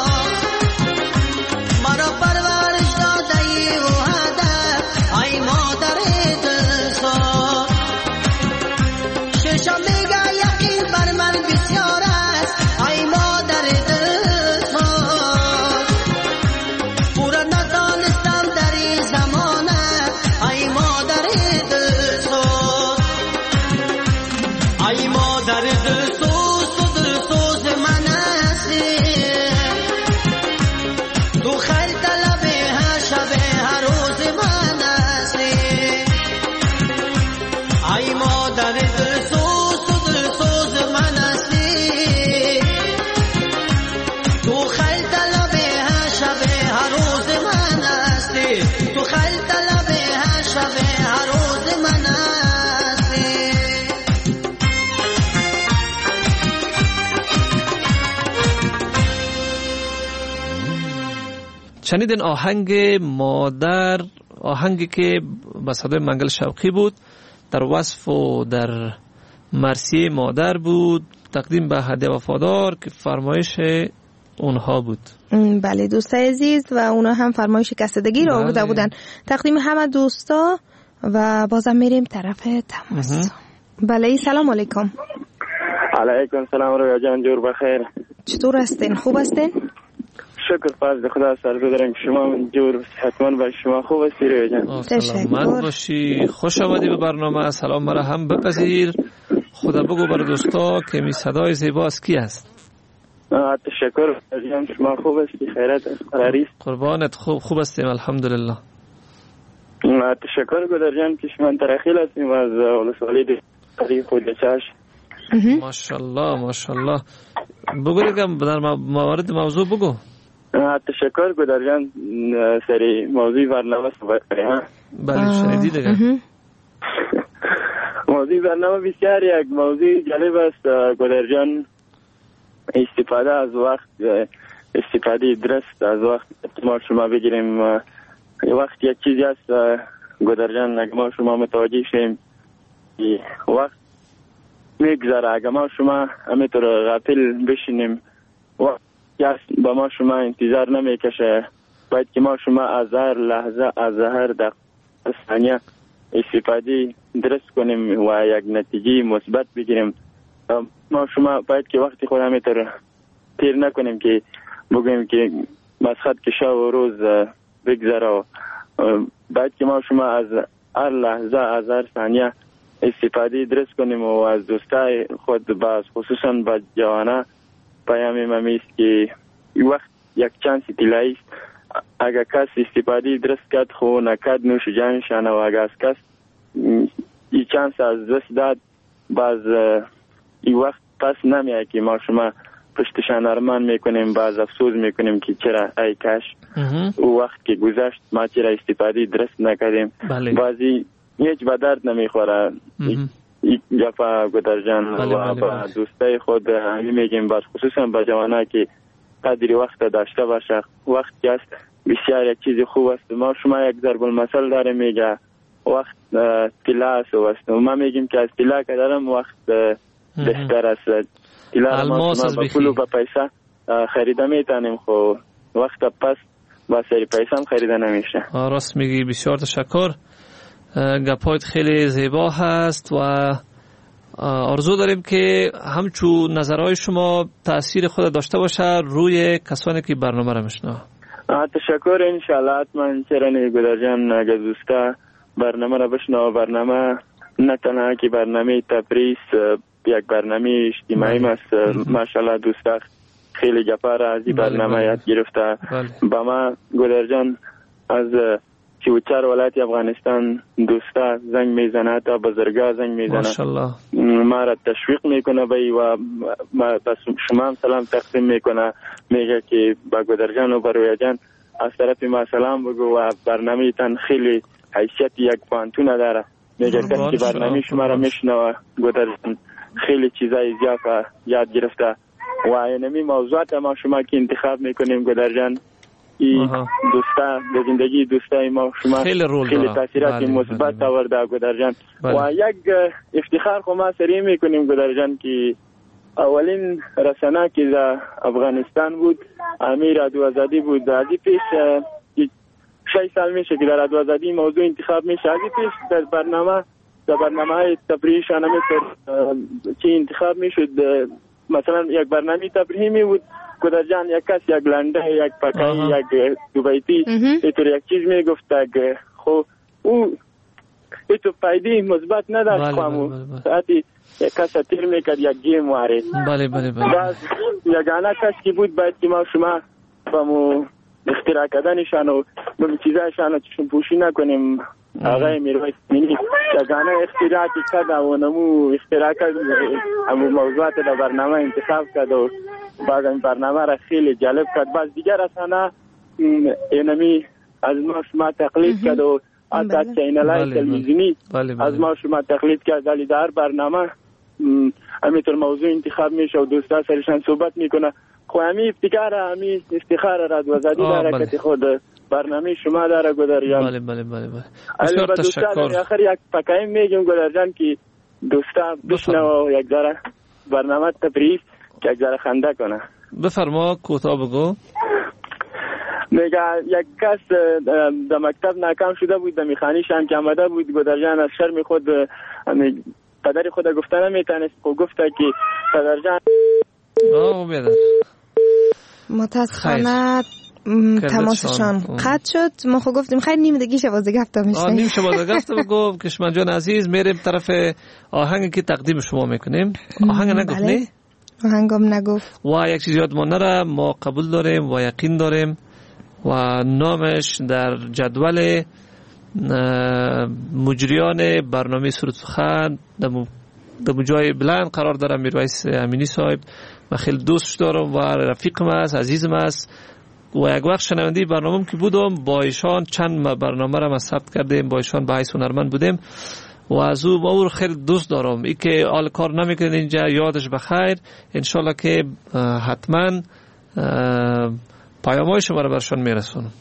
S11: مرا پرورش داده ای و هدف ای مادر دلسوز ششم میگه یقین بر من بسیار است ای مادر دلسوز پورا ندانستم در این زمانه ای مادر دلسوز ای مادر دلسوز تو دلسوز من هستی تو خیل طلب هر شب هر روز من هستی ای مادر دلسوز تو دلسوز من هستی تو خیل طلب هر شب هر روز من هستی تو خیل طلب هر شب هر روز من هستی
S13: شنیدین آهنگ مادر، آهنگی که به صدای منگل شوقی بود، در وصف و در مرثیه مادر بود، تقدیم به هدیه وفادار که فرمایش اونها بود.
S14: بله دوستای عزیز و اونا هم فرمایش کسدگی رو آورده بودن، تقدیم همه دوستا و بازم میریم طرف تماس. بله سلام علیکم.
S17: علیکم سلام رویا جان، جور بخیر.
S14: چطور هستین؟ خوب هستین؟
S17: شکر فضل خدا سرزو دارم. شما جور حتما با شما خوب هستی رویا جان؟
S13: سلامت باشی، خوش آمدی به برنامه. سلام مرا هم بپذیر. خدا بگو بر دوستا که می صدای زیباست کی است؟
S17: تشکر جان، شما خوب هستی؟ خیرت است؟ قراری است؟
S13: قربانت خوب خوب هستیم الحمدلله.
S17: تشکر گذار جان که شما ترخیل هستیم از ولسوالی دی خود چاش.
S13: ماشاءالله ماشاءالله. بگو دیگم در موارد موضوع بگو.
S17: تشکر گذار جان، سری موضوع برنامه صحبت کنیم.
S13: بله شنیدی دیگه.
S17: موضوع برنامه بسیار یک موضوع جالب است گذار جان. استفاده از وقت، استفاده درست از وقت ما شما بگیریم. وقت یک چیزی است گذار جان، اگه ما شما متوجه شیم وقت میگذره. اگر ما شما همینطور غافل بشینیم و کس به ما شما انتظار نمیکشه، باید که ما شما از هر لحظه از هر دقیقه ثانیه استفاده درست کنیم و یک نتیجه مثبت بگیریم. ما شما باید که وقتی خود همینطور تیر نکنیم که بگیم که مسخط که شب و روز بگذره و باید که ما شما از هر لحظه از هر ثانیه استفاده درست کنیم و از دوستای خود باز خصوصا با جوانه پیام ممیست که وقت یک چانس طلایی است. اگر کس استفاده درست کرد خو نکرد نوش جانشان و اگر از کس این چانس از دست داد باز این وقت پس نمیاد که ما شما پشتشان ارمان میکنیم، باز افسوس میکنیم که چرا ای کاش او وقت که گذشت ما چرا استفاده درست نکردیم.
S13: بله.
S17: بازی هیچ به درد نمیخوره. یک جفا گدر جان و با دوستای خود همی میگیم باز خصوصا با جوانه که قدری وقت داشته باشه. وقت که است بسیار یک چیز خوب است. ما شما یک ضرب المثل داره میگه وقت طلا است و ما میگیم که از طلا که دارم وقت بهتر است. طلا ما شما با پول و با پیسه خریده میتونیم خو وقت پس با سری پیسه هم خریده نمیشه.
S13: راست میگی، بسیار تشکر. گپایت خیلی زیبا هست و آرزو داریم که همچون نظرهای شما تأثیر خود داشته باشه روی کسانی که برنامه را میشنوه.
S17: تشکر. انشالله حتما چرا گدر جان اگر دوستا برنامه را بشنوه. برنامه نه تنها که برنامه تبریز یک برنامه اجتماعی است. ماشاءالله دوستا خیلی گپا را از این برنامه یاد گرفته. با ما گدر جان از سی و چهار ولایت افغانستان دوستا زنگ میزنه، تا بزرگا زنگ میزنه،
S13: ماشاءالله
S17: ما را تشویق میکنه بی و بس شما هم سلام تقسیم میکنه، میگه که با گدر جان و برویا جان از طرف ما سلام بگو و برنامه تان خیلی حیثیت یک پانتون داره. میگه کسی که برنامه شما را میشنوه گدر جان خیلی چیزای زیاد یاد گرفته و اینمی موضوعات ما شما که انتخاب میکنیم گدر جان این دوستا به زندگی دوستای ما شما
S13: خیلی,
S17: خیلی تاثیرات مثبت آورده گدر جان. و یک افتخار خو ما سری میکنیم گدر جان که اولین رسانه که در افغانستان بود امیر رادیو آزادی بود. از پیش شش سال میشه که در رادیو آزادی موضوع انتخاب میشه. از پیش در برنامه در برنامه تفریحی شانه که انتخاب میشد، مثلا یک برنامه تفریحی بود گدر جان یک کس یک لنده یک پکایی یک دوبایتی اینطور یک چیز میگفت که خب او ایتو فایده مثبت نداشت. خامو ساعتی یک کس تیر میکرد یک گیم وارد.
S13: بله بله بله.
S17: باز یگانه کس که بود باید که ما شما با مو اختراع کردنشان و به چیزایشان چشم پوشی نکنیم. آقای میرویس مینی یگانه اختراع کرد و نمو اختراع کرد همو موضوعات در برنامه انتخاب کرد و باز این برنامه را خیلی جالب کرد. باز دیگر اصلا اینمی از ما شما تقلید کرد و حتی چینلای تلویزیونی از ما شما تقلید کرد. ولی در برنامه همینطور موضوع انتخاب میشه و دوستا سرشان صحبت میکنه. خو همی ابتکار همی افتخار رادیو آزادی داره که خود برنامه شما داره گدر جان.
S13: بله بله بله بله.
S17: بسیار تشکر. آخر یک پکایی میگم گدر جان که دوستا بشنو یک ذره برنامه تبریز که یک ذره خنده کنه.
S13: بفرما کوتاه بگو.
S17: میگه یک کس در مکتب ناکام شده بود، در میخانیش هم که آمده بود گدر جان از شرم خود پدر خود گفته نمیتونست و گفته که پدر جان
S13: آه بیادر
S14: متاسفانه تماسشان قطع شد. ما خود گفتیم خیلی نیم دقیقه شبازه گفته میشه.
S13: آه نیم شبازه گفته بگو کشمن جان عزیز میریم طرف آهنگی که تقدیم شما میکنیم. آهنگ نگفت نه؟
S14: آهنگم نگفت.
S13: و یک چیز یادمان نره ما قبول داریم و یقین داریم و نامش در جدول مجریان برنامه سرود سخن در جای بلند قرار داره. میرویس امینی صاحب من خیلی دوستش دارم و رفیقم است، عزیزم است و یک وقت شنونده برنامه که بودم با ایشان چند برنامه را ثبت کردیم، با ایشان به حیث هنرمند بودیم و از او با او خیلی دوست دارم. ای که آل کار نمیکنه اینجا یادش بخیر. انشالله که حتما پیام‌های شما را برشان میرسونم.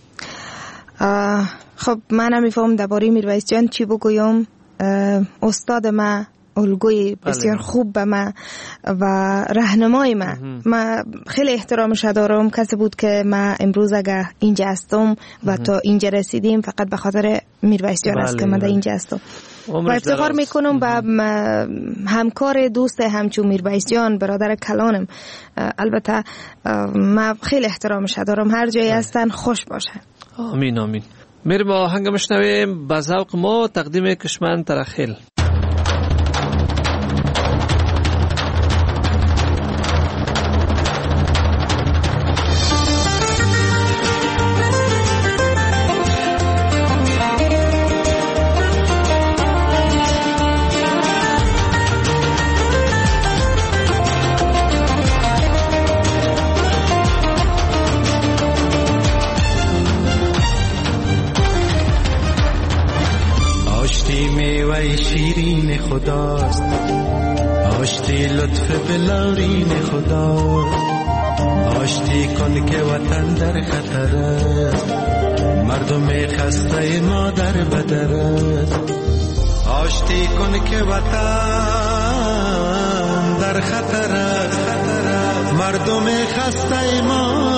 S14: خب من نمیفهم درباره میرویس جان چی بگویم. استاد ما الگوی بسیار خوب به ما و راهنمای ما. ما خیلی احترامش دارم. کسی بود که ما امروز اگه اینجا هستم و تا اینجا رسیدیم فقط به خاطر میرویس جان است که من در اینجا هستم و افتخار میکنم به همکار دوست همچون میرویس جان، برادر کلانم. البته ما خیلی احترامش دارم. هر جایی هستن خوش باشه.
S13: آمین آمین. میریم با آهنگ مشنویم. به ذوق ما تقدیم کشمن ترخیل.
S11: شیرین خداست، آشتی لطف بلارین خداست، آشتی کن که وطن در خطر است، مردم خسته ما در بدر است. آشتی کن که وطن در خطر است، مردم خسته ما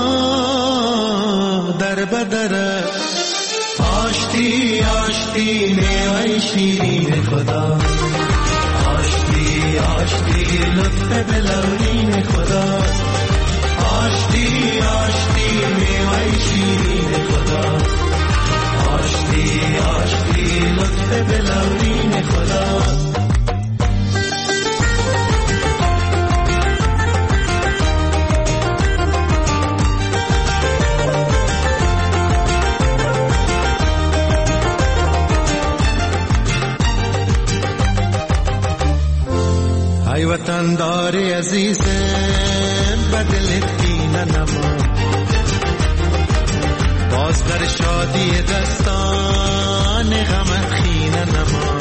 S11: در بدر است. آشتی آشتی میوه شیرین خدا، آشتی آشتی لطف بلورین خدا، آشتی آشتی میوه شیرین خدا، آشتی آشتی لطف بلورین خدا. ای وطن داری عزیزم بدل کینه نما، باز در شادی دستان غم خینه نما.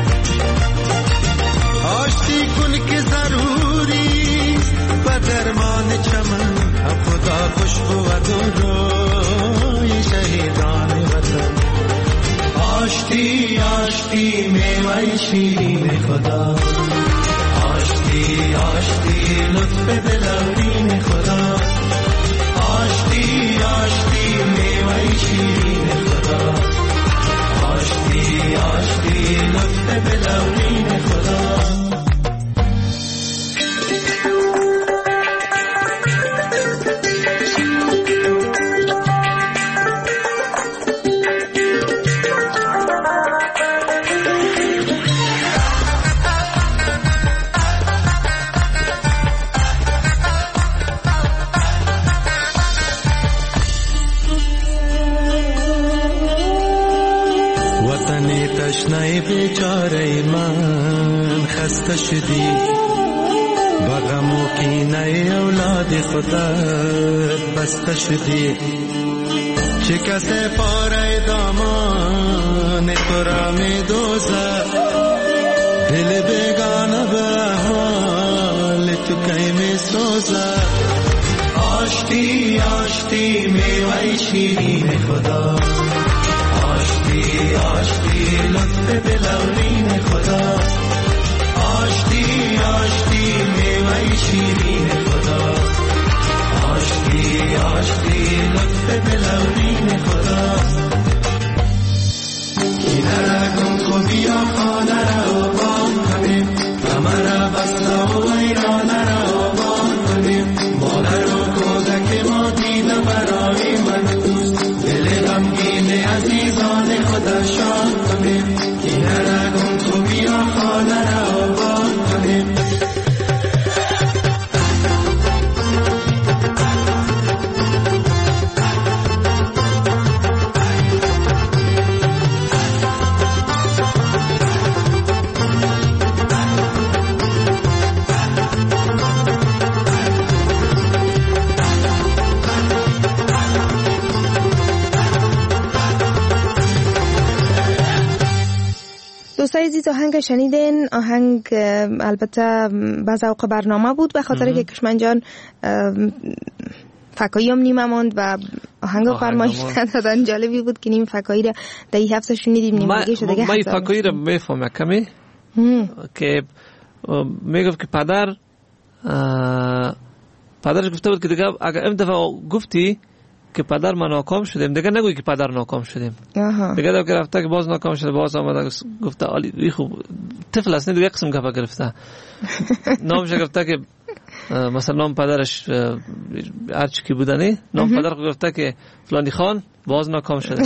S11: آشتی کن که ضروری به درمان چمن، خدا خوش بود و روی شهیدان وطن. آشتی آشتی میوه شیرین خدا، آشتی آشتی لطف بلورین خدا، آشتی آشتی میوه شیرین خدا، آشتی آشتی لطف بلورین خدا. تشنه بیچاره من خسته شدی، با غم و کینه اولاد خودت بسته شدی. شکست پاره دامان تو را می دوزد، دل بیگانه به حال تو کی می سوزد. آشتی آشتی میوه شیرین خدا، آشتی آشتی لطف بلورین خدا، آشتی آشتی میوه شیرین خدا، آشتی آشتی لطف بلورین خدا. اینه را کن کو بیا خانه را آبان کنیم، غمه را بسته و ویرانه را آبان کنیم. مادر و کودک ما دیده برای من دوست، دل غمگین عزیزان خدا شاد کنیم. اینه را کن تو بیا خانه را آباد کنیم.
S14: دوستای عزیز، آهنگ شنیدین. آهنگ البته به ذوق برنامه بود، به خاطر که کشمن جان فکایی هم نیمه ماند و آهنگ فرمایش دادن. جالبی بود که نیم فکایی را در این هفته شنیدیم، نیم دیگه شده.
S13: ما فکایی را میفهمم کمی که میگفت که پدر پدرش گفته بود که دیگه اگر این دفعه گفتی که پدر ما ناکام شدیم دیگه نگوی که پدر ناکام شدیم. دیگه دفعه که رفته که باز ناکام شده باز آمده گفته علی خوب طفل است دیگه قسم گفت گرفته نامش گفته که مثلا نام پدرش هر چی که بودنی نام پدر گفته که فلانی خان باز ناکام شده.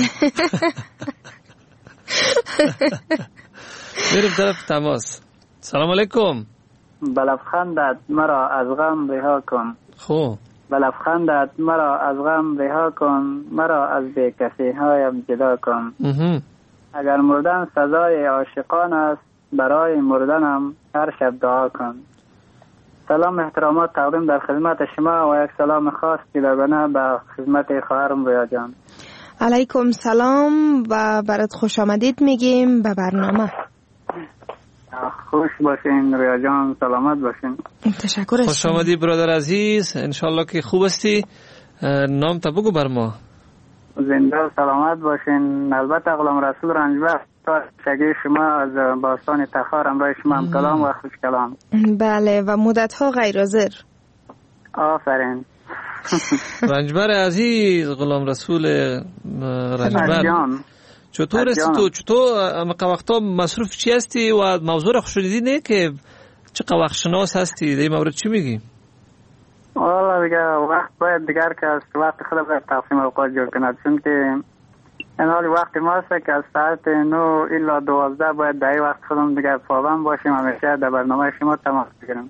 S13: میریم طرف تماس. سلام علیکم.
S18: بلفخندت مرا از غم رها کن.
S13: خب
S18: بلفخندت مرا از غم رها کن، مرا از بیکسی هایم جدا کن. اگر مردن سزای عاشقان است، برای مردنم هر شب دعا کن. سلام احترامات تقدیم در خدمت شما و یک سلام خاص جداگانه به خدمت خواهرم رویا جان.
S14: علیکم سلام و برات خوش آمدید میگیم به برنامه.
S18: خوش باشین رویا جان، سلامت باشین.
S14: تشکر.
S13: خوش آمدی برادر عزیز، انشالله که خوب هستی. نام تا بگو بر ما.
S18: زنده و سلامت باشین. البته غلام رسول رنجبر شگی شما از باستان تخار امرای شما هم کلام و خوش کلام.
S14: بله و مدت ها غیر حاضر.
S18: آفرین.
S13: رنجبر عزیز، غلام رسول رنجبر چطور هستی تو؟ چطور مقا وقتا مصروف چی هستی و موضوع را خوشیدی نه که چه وقت شناس هستی؟ در این مورد چی میگی؟
S18: والا دیگه وقت باید دیگر که از وقت خود باید تقسیم اوقات جور کند، چون که این حالی وقت ماست که از ساعت نو الا دوازده باید در این وقت خودم دیگر پابند باشیم، همیشه در برنامه شما تماس بگیرم.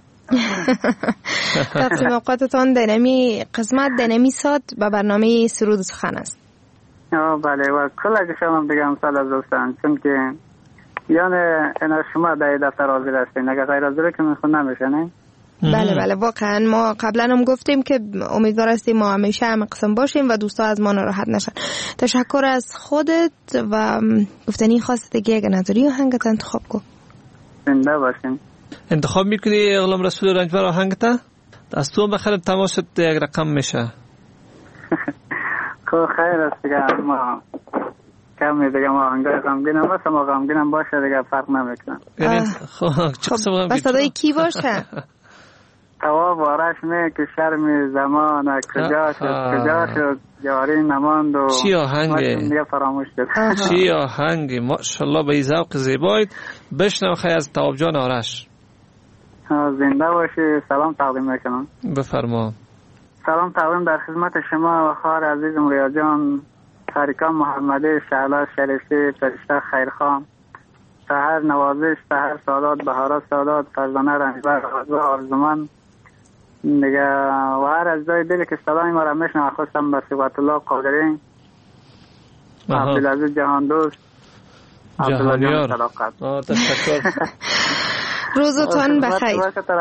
S14: تقسیم اوقاتتان در نمی قسمت در نمی ساعت به برنامه سرود و سخن است.
S18: آه بله و کل اگه شما بگم سال از دوستان، چون که یعنی اینا شما در دفتر حاضر هستین، اگه غیر حاضره که من خود نمیشه نه؟
S14: بله بله واقعا ما قبلا هم گفتیم که امیدوار هستیم ما همیشه هم قسم باشیم و دوستا از ما ناراحت نشن. تشکر از خودت و گفتنی خواست دیگه اگه نداری آهنگت انتخاب کن.
S18: زنده باشین.
S13: انتخاب میکنی غلام رسول رنجبر آهنگتا؟ از تو بخیر تماست یک رقم میشه.
S18: خب خیر است دیگه، ما کمی دیگه ما آهنگای غمگینم باشه، ما غمگینم باشه دیگه فرق نمیکنه.
S13: خب چه قسم غمگین؟
S14: بس صدای کی باشه؟
S18: تواب آرش می که شرم زمان کجا شد کجا شد یاری نماند و
S13: چی آهنگه؟
S18: دیگه فراموش شد.
S13: چی آهنگه؟ ماشاءالله به ذوق زیبایت. بشنو خیلی از تواب جان آرش.
S18: زنده باشی. سلام تقدیم میکنم.
S13: بفرما.
S18: سلام تقدیم در خدمت شما و خواهر عزیزم ریا جان، تاریکان محمدی، شهلا شریفی، فرشته خیرخان، سحر نوازش، سحر سادات، بهارا سادات، فرزانه رنجبر، آرزومند دیگه و هر از جای دلی که سلامی ما را میشنم خواستم به صفت الله قادری، عبدالعزیز جهان دوست،
S13: جهانیار.
S18: تشکر.
S14: روزتان بخیر.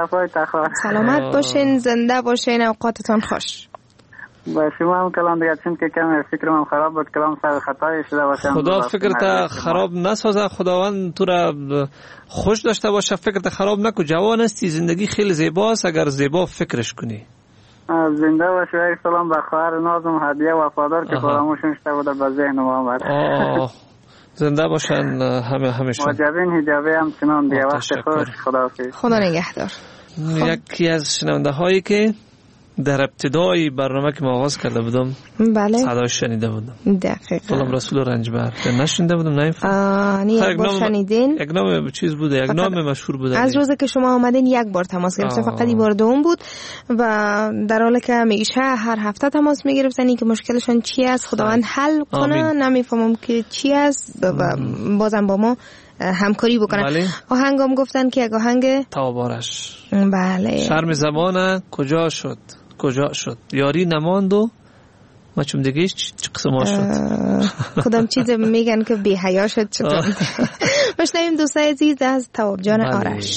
S14: سلامت باشین، زنده باشین، اوقاتتان خوش.
S18: با شما هم کلام دیگه، چون که کم فکرم هم خراب بود، کلام سر خطایی شده باشه.
S13: خدا فکرت خراب نسازه، خداوند تو را خوش داشته باشه، فکرت خراب نکن. جوان هستی، زندگی خیلی زیباست اگر زیبا فکرش کنی.
S18: زنده باشه. یک سلام به خواهر نازم هدیه وفادار که فراموش نشده بود به ذهن ما آمد.
S13: زنده باشن همه همیشه.
S18: واجبین حجابی هم چنان دیگه. وقت خوش. خداحافظ.
S14: خدا نگهدار.
S13: یکی از شنونده هایی که در ابتدای برنامه که ما آغاز کرده بودم
S14: بله
S13: صداش شنیده بودم.
S14: دقیقاً.
S13: غلام رسول رنجبر. نشنیده بودم نمیفهمم.
S14: یک بار شنیدین؟
S13: یک نام چیز بوده، یک نام مشهور بوده.
S14: از روزی که شما آمدین یک بار تماس گرفتم، فقط این بار دوم بود و در حالی که همیشه هر هفته تماس میگرفتن که مشکلشون چی است خداوند حل کنه. نمیفهمم که چی است و بازم با ما همکاری بکنن.
S13: بله.
S14: آهنگام گفتن که یک آهنگ
S13: توابارش.
S14: بله.
S13: شرم زمانه کجا شد کجا شد یاری نماند و ما چون دیگه چه قسم ها شد.
S14: کدام چیز میگن که بی حیا شد چطور. بشنویم دوستای عزیز از تواب جان آرش.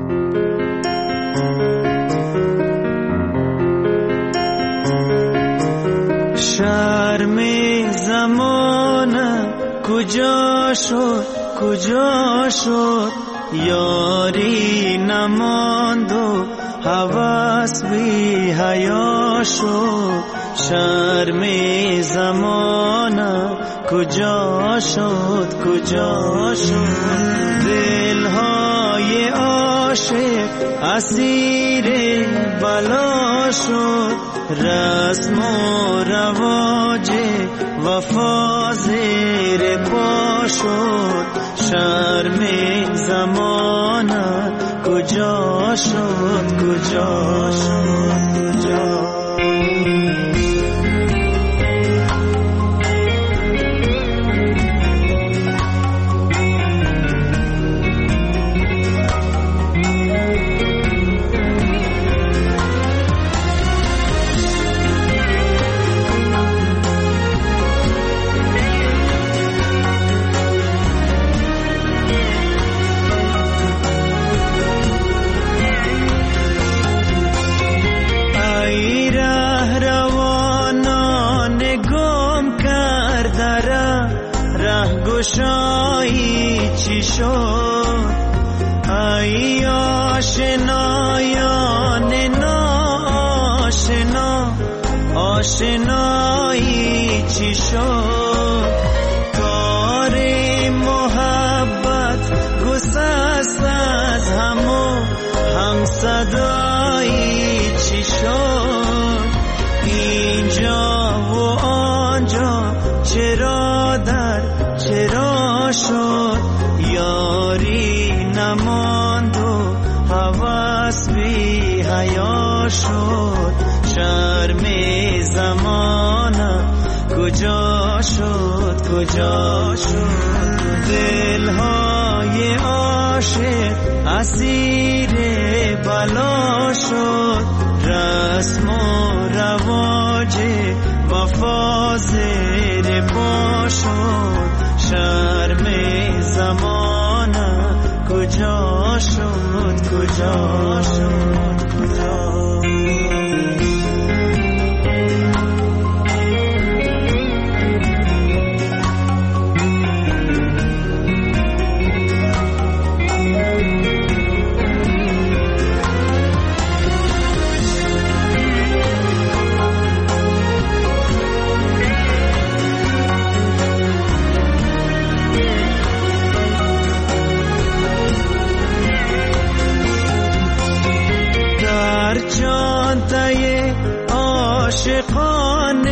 S11: شرم زمانه کجا شد کجا شد یاری نماند و هوس بی حیا شد. شرم زمانه کجا شد کجا شد دلهای دلهای عاشق اسیر بلا شد، رسم و رواج وفا زیر پا شد، شرم زمانه کجا شد کجا شد کجا. گشایی چی شد؟ ای آشنایان ناآشنا، آشنایی چی شد؟ کار محبت گسست از همو هم صدایی چی شد؟ اینجا و آنجا چرا در چرا شد؟ یاری نماند و هوس بی حیا شد، شرم زمانه کجا شد کجا شد؟ دلهای عاشق اسیر بلا شد، رسم و رواج وفا زیر پا شد، شرم زمانه کجا شد کجا شد کجا. عاشقان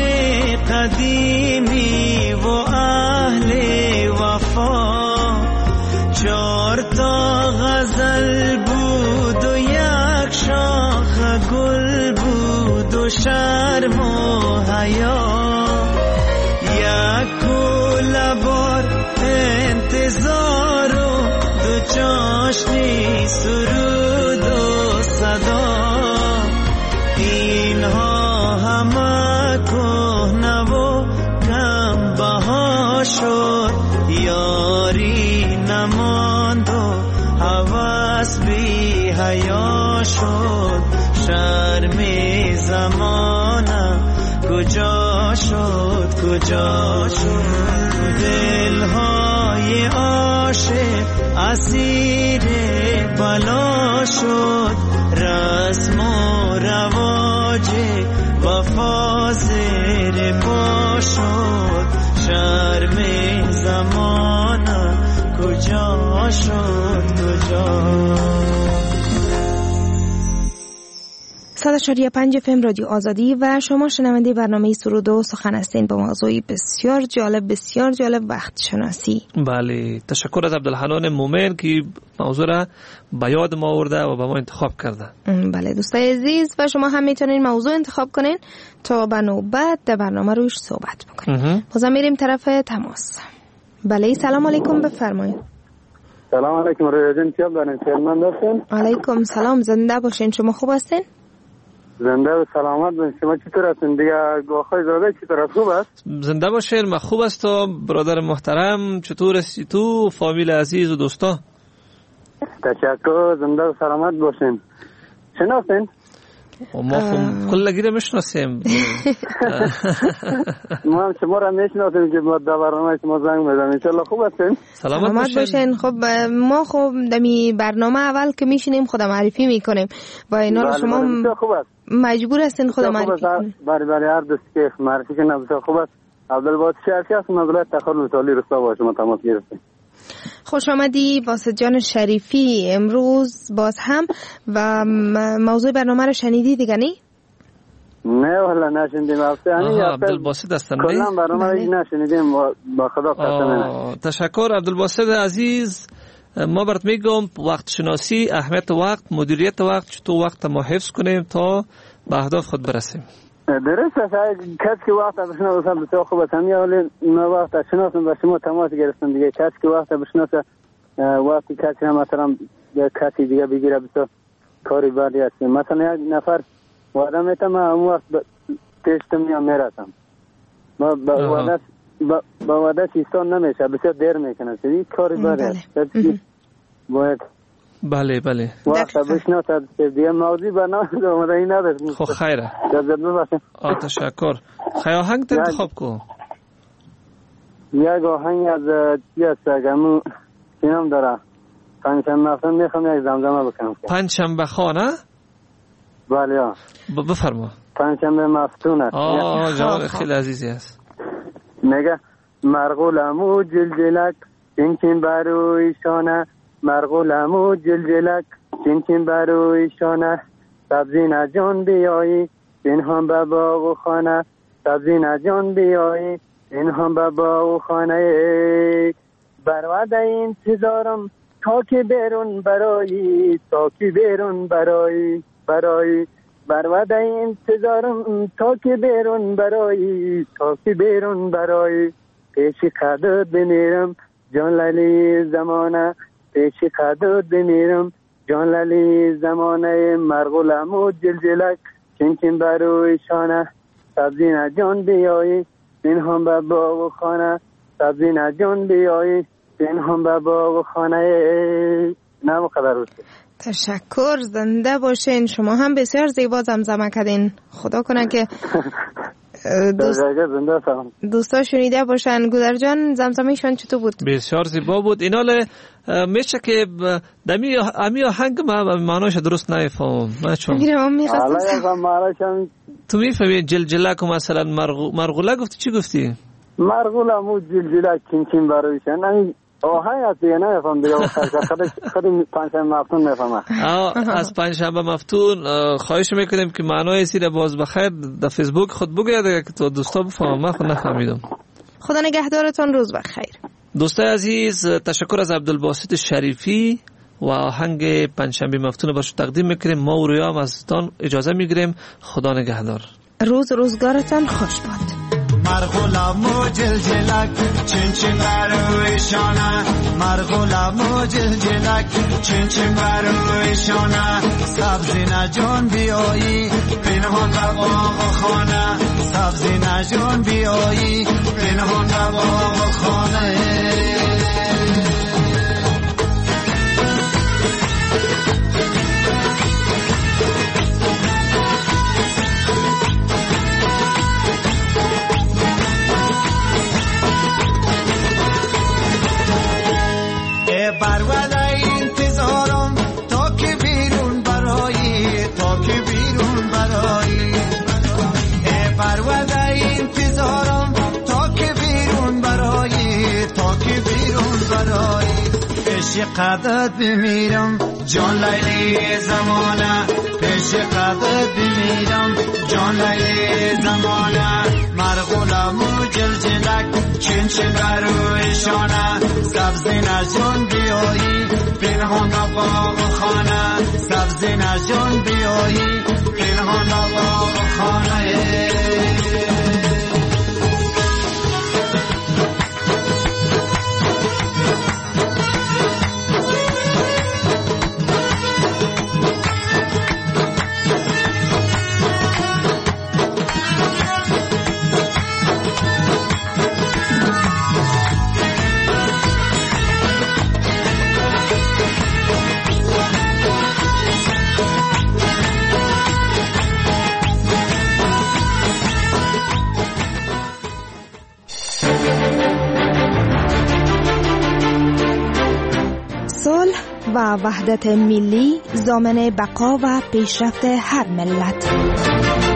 S11: قدیمی و اهل وفا، چار تا غزل بود و یک شاخ گل بود و شرم و حیا، یک کوله بار انتظار و دو چاشنی سرود و صدا. اینها همه کهنه و کم بها شد، یاری نماند و هوس بی حیا شد، شرم زمانه کجا شد کجا شد؟ دلهای عاشق اسیر بلا شد، رسم و رواج وفا زیر پا شد، شرم زمانه کجا شد کجا.
S14: صد و چهار و پنج اف ام رادیو آزادی و شما شنونده برنامه سرود و سخن هستین با موضوعی بسیار جالب بسیار جالب، وقت شناسی.
S13: بله، تشکر از عبدالحنان مومن که موضوع را به یاد ما آورده و به ما انتخاب کرده.
S14: بله دوستای عزیز، و شما هم میتونین موضوع انتخاب کنین تا به نوبت در برنامه روش صحبت بکنین. بازم میریم طرف تماس. بله سلام علیکم، بفرمایید.
S19: سلام علیکم رویا جان، چه دارین؟ خیرمند هستین؟
S14: علیکم سلام، زنده باشین. شما خوب هستین؟
S19: زنده و سلامت باشین. شما چطور هستین؟ دیگه گاخای زاده چطور است؟ خوب است؟
S13: زنده باشین، ما خوب است. تو برادر محترم چطور هستی تو؟ فامیل عزیز و دوستا؟
S19: تشکر، زنده و سلامت باشین. شناختین؟
S13: ما خب کلگی رو میشناسیم.
S19: ما هم شما را میشناسیم که ما در برنامه شما زنگ میزنیم. انشالله خوب هستین؟
S14: سلامت باشین. خب ما خب دمی برنامه اول که میشینیم خود معرفی میکنیم و اینا رو شما مجبور هستین خود معرفی کنیم.
S19: بله بله، هر دوستی که معرفی کنه بسیار خوب است. عبدالباسط شرکی هستم از ولایت تخار لوتالی رستا با شما تماس گرفتیم.
S14: خوش آمدی باسط جان شریفی. امروز باز هم و موضوع برنامه رو شنیدی دیگه نی؟
S19: نه والا نشنیدیم.
S13: عبدالباسط هستن
S19: کلا برنامه رو نشنیدیم. با خدا قسم.
S13: تشکر عبدالباسط عزیز. ما برات میگم وقت شناسی، اهمیت وقت، مدیریت وقت، چطور وقت ما حفظ کنیم تا به اهداف خود برسیم.
S19: درست است. کسی که وقت بشناسه بسیار خوب است. همین اولی ما وقت شناسم با شما تماس گرفتم دیگه. کسی که وقت بشناسه وقتی کسی هم مثلا کسی دیگه بگیره بسیار کاری بردی است. مثلا یک نفر وعده میتم من اون وقت پیشتم میام میرسم. ما با وعده با وعده ایستان نمیشه، بسیار دیر میکنه. این کاری بردی است. باید
S13: بله بله
S19: وقت بشناسد دیگه موضوعی برنامه اومده این نداشت.
S13: خب خیره. آه تشکر. خیلی آهنگ انتخاب کو.
S19: یک آهنگ از چی است که اینم داره. پنجشنبه مفتون میخوام یک زمزمه بکنم.
S13: پنجشنبه خانه؟
S19: بله ها.
S13: بفرما.
S19: پنجشنبه مفتون است.
S13: آه جوان خیلی عزیزی است.
S19: میگه مرغولم و جلجلک چنچین بروی شانه، مرغولم و جلجلک چنچین بروی شانه، سبزی نجان بیایی پنهان به باغ و خانه، سبزی نجان بیایی پنهان به باغ و خانه، بر وعده انتظارم تا که بیرون برایی، تا که بیرون برایی برایی، بر وعده انتظارم تا که بیرون برایی، تا که بیرون برایی، پیش قدرت بمیرم جان لیلی زمانه، پیش قدرت بمیرم جان لیلی زمانه، مرغولم و جلجلک چنچین بروی شانه، سبزی نجان بیایی پنهان به باغ و خانه، سبزی نجان بیایی پنهان به باغ و خانه. نمو قدر روزی.
S14: تشکر. زنده باشین. شما هم بسیار زیبا زمزمه کردین. خدا کنه که دوست... دوستا شنیده باشن. گودر جان زمزمهشون چطور بود؟
S13: بسیار زیبا بود. اینال میشه که دمی امی آهنگ ما معناش درست نمیفهمم. من چون
S14: میخواستم
S13: تو میفهمی جلجلک و مثلا مرغوله گفتی چی گفتی؟
S19: مرغوله مو جلجلک چنچین برویشن آهنگ از دیگه نمیفهم دیگه. خود پنجشنبه مفتون میفهمم.
S13: از پنجشنبه مفتون خواهش میکنیم که معنای سیر باز بخیر در فیسبوک خود بگید دیگه که تو دوستا بفهمم. من خود نفهمیدم.
S14: خدا نگهدارتون. روز بخیر.
S13: دوستای عزیز تشکر از عبدالباسط شریفی و آهنگ پنجشنبه مفتون برش تقدیم میکنیم. ما و رویام از تان اجازه میگیریم. خدا نگهدار.
S14: روز روزگارتان خوش باد.
S11: مرغولم و جلجلک چنچین بروی شانه، مرغولم و جلجلک چنچین بروی شانه، سبزی نجان بیایی پنهان به باغ و خانه، سبزی نجان بیایی پنهان به باغ و خانه. بر وعده انتظارم تا که بیرون برایی، تا که بیرون برایی، بر وعده انتظارم تا که بیرون برایی، تا که بیرون برایی، پیش قدرت بمیرم جان لیلی زمانه، پیش قدرت بمیرم جان لیلی زمانه، مرغولم و جلجلک چنچین بروی شانه، سبزی نجان بیایی پنهان به باغ و خانه، سبزی نجان بیایی پنهان به باغ و خانه.
S14: و وحدت ملی ضامن بقا و پیشرفت هر ملت.